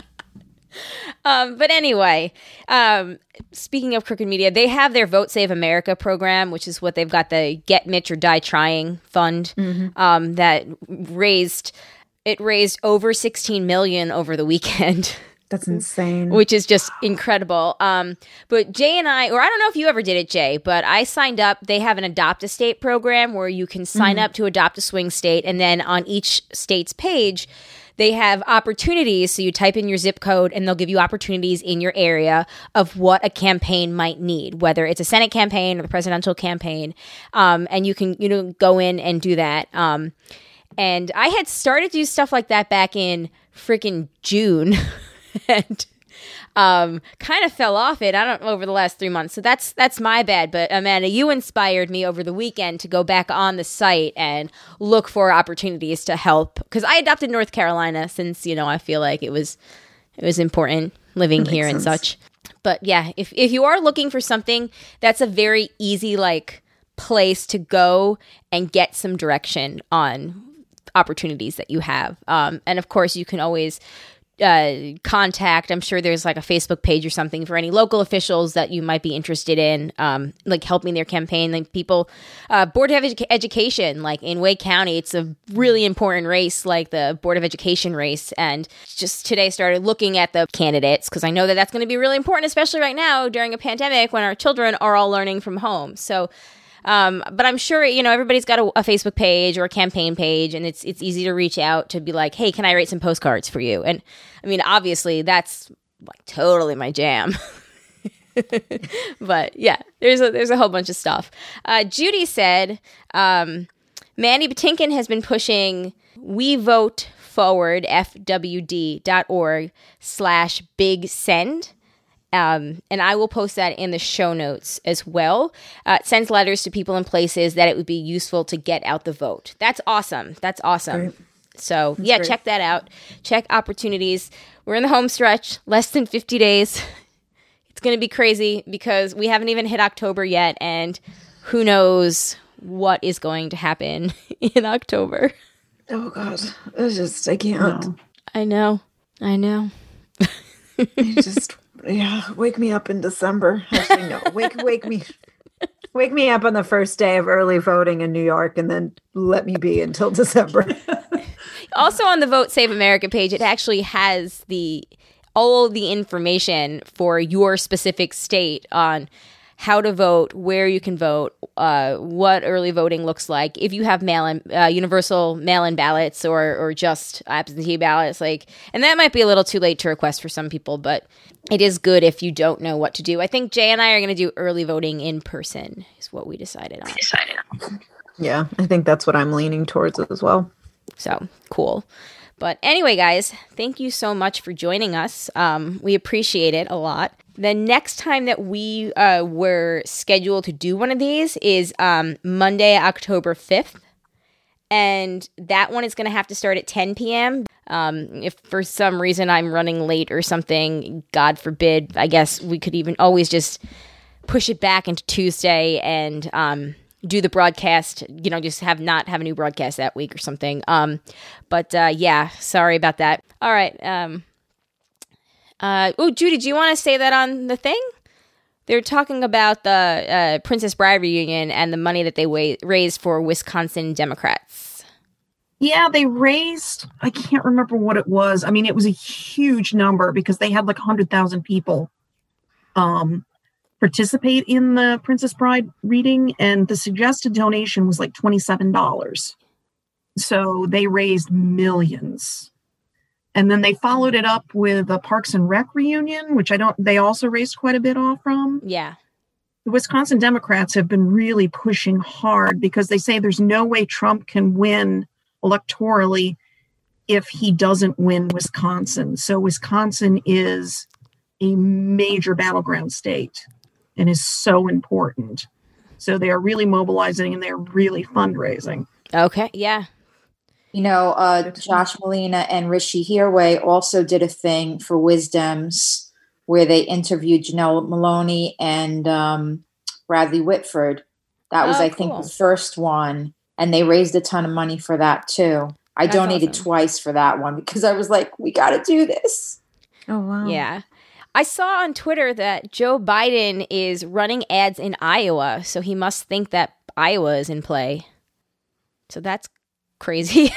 Speaker 1: Um, but anyway, um, speaking of crooked media, they have their Vote Save America program, which is what they've got, the Get Mitch or Die Trying fund,
Speaker 2: Mm-hmm.
Speaker 1: um, that raised it raised over sixteen million over the weekend.
Speaker 2: That's insane.
Speaker 1: Which is just incredible. Um, but Jay and I, or I don't know if you ever did it, Jay, but I signed up. They have an Adopt a State program where you can sign up to adopt a swing state, and then on each state's page, they have opportunities. So you type in your zip code, and they'll give you opportunities in your area of what a campaign might need, whether it's a Senate campaign or the presidential campaign. Um, and you can, you know, go in and do that. Um, and I had started to do stuff like that back in freaking June. And um, kind of fell off it. I don't know, over the last three months. So that's that's my bad. But Amanda, you inspired me over the weekend to go back on the site and look for opportunities to help, because I adopted North Carolina since, you know, I feel like it was it was important living
Speaker 2: That
Speaker 1: here
Speaker 2: makes
Speaker 1: and
Speaker 2: sense.
Speaker 1: such. But yeah, if if you are looking for something, that's a very easy like place to go and get some direction on opportunities that you have. Um, and of course, you can always uh, contact. I'm sure there's like a Facebook page or something for any local officials that you might be interested in, um, like helping their campaign. Like people, uh, Board of Edu- Education, like in Wake County, it's a really important race, like the Board of Education race. And just today started looking at the candidates, because I know that that's going to be really important, especially right now during a pandemic when our children are all learning from home. So Um, but I'm sure, you know, everybody's got a, a Facebook page or a campaign page, and it's it's easy to reach out to be like, hey, can I write some postcards for you? And I mean, obviously, that's like totally my jam. But yeah, there's a, there's a whole bunch of stuff. Uh, Judy said, um, Mandy Patinkin has been pushing We Vote Forward, F W D dot org slash big send. Um, and I will post that in the show notes as well. Uh, it sends letters to people and places that it would be useful to get out the vote. That's awesome. That's awesome.
Speaker 2: Great.
Speaker 1: So, yeah,
Speaker 2: great.
Speaker 1: check that out. Check opportunities. We're in the home stretch, less than fifty days. It's going to be crazy because we haven't even hit October yet, and who knows what is going to happen in October.
Speaker 2: Oh, God. It's just, I can't.
Speaker 3: No.
Speaker 1: I know. I know.
Speaker 2: I just, yeah, wake me up in December. Actually, no, wake, wake me, wake me up on the first day of early voting in New York, and then let me be until December.
Speaker 1: Also on the Vote Save America page, it actually has the all the information for your specific state on how to vote, where you can vote, uh, what early voting looks like, if you have mail-in, uh, universal mail-in ballots or or just absentee ballots, like, and that might be a little too late to request for some people, but it is good if you don't know what to do. I think Jay and I are going to do early voting in person, is what we decided on.
Speaker 2: Yeah, I think that's what I'm leaning towards as well.
Speaker 1: So cool. But anyway, guys, thank you so much for joining us. Um, we appreciate it a lot. The next time that we uh, were scheduled to do one of these is um, Monday, October fifth. And that one is going to have to start at ten p.m. Um, if for some reason I'm running late or something, God forbid, I guess we could even always just push it back into Tuesday and um, do the broadcast, you know, just have not have a new broadcast that week or something. Um, but uh, yeah, sorry about that. All right. Um, uh, oh, Judy, do you want to say that on the thing? They're talking about the uh, Princess Bride reunion and the money that they wa- raised for Wisconsin Democrats.
Speaker 8: Yeah, they raised, I can't remember what it was. I mean, it was a huge number because they had like one hundred thousand people um, participate in the Princess Bride reading, and the suggested donation was like twenty-seven dollars. So they raised millions. And then they followed it up with a Parks and Rec reunion, which I don't, they also raised quite a bit off from.
Speaker 1: Yeah.
Speaker 8: The Wisconsin Democrats have been really pushing hard because they say there's no way Trump can win electorally if he doesn't win Wisconsin. So Wisconsin is a major battleground state and is so important. So they are really mobilizing and they're really fundraising.
Speaker 1: Okay. Yeah.
Speaker 5: You know, uh, Josh Molina and Rishi Hirway also did a thing for Wisdoms where they interviewed Janelle Maloney and um, Bradley Whitford. That was,
Speaker 1: Oh,
Speaker 5: I think,
Speaker 1: cool.
Speaker 5: the first one. And they raised a ton of money for that, too. I
Speaker 1: That's
Speaker 5: donated
Speaker 1: awesome.
Speaker 5: twice for that one because I was like, we got to do this.
Speaker 2: Oh wow.
Speaker 1: Yeah. I saw on Twitter that Joe Biden is running ads in Iowa, so he must think that Iowa is in play. So that's crazy.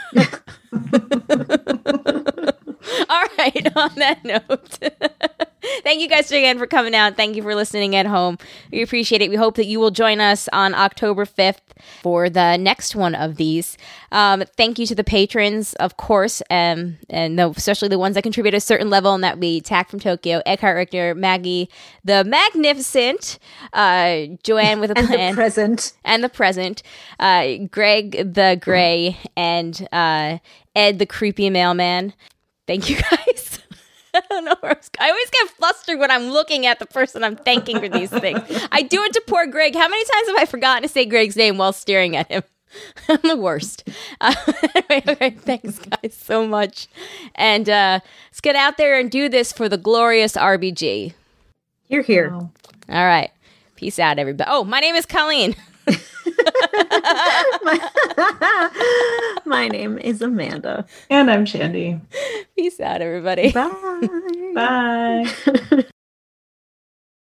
Speaker 1: All right, on that note, thank you guys again for coming out. Thank you for listening at home. We appreciate it. We hope that you will join us on October fifth for the next one of these. Um, thank you to the patrons, of course, um, and the, especially the ones that contribute a certain level, and that we Tack from Tokyo, Eckhart Richter, Maggie, the Magnificent, uh, Joanne with a
Speaker 2: And
Speaker 1: plan,
Speaker 2: the present.
Speaker 1: and the present, uh, Greg the Gray, and uh, Ed the Creepy Mailman. Thank you guys. I don't know where I was. I always get flustered when I'm looking at the person I'm thanking for these things. I do it to poor Greg. How many times have I forgotten to say Greg's name while staring at him? I'm the worst. Uh, anyway, okay, thanks guys so much. And uh, let's get out there and do this for the glorious R B G.
Speaker 2: You're here.
Speaker 1: All right. Peace out, everybody. Oh, my name is Colleen.
Speaker 2: my, my name is Amanda.
Speaker 3: And I'm Shandy.
Speaker 1: Peace out, everybody.
Speaker 2: Bye.
Speaker 3: Bye.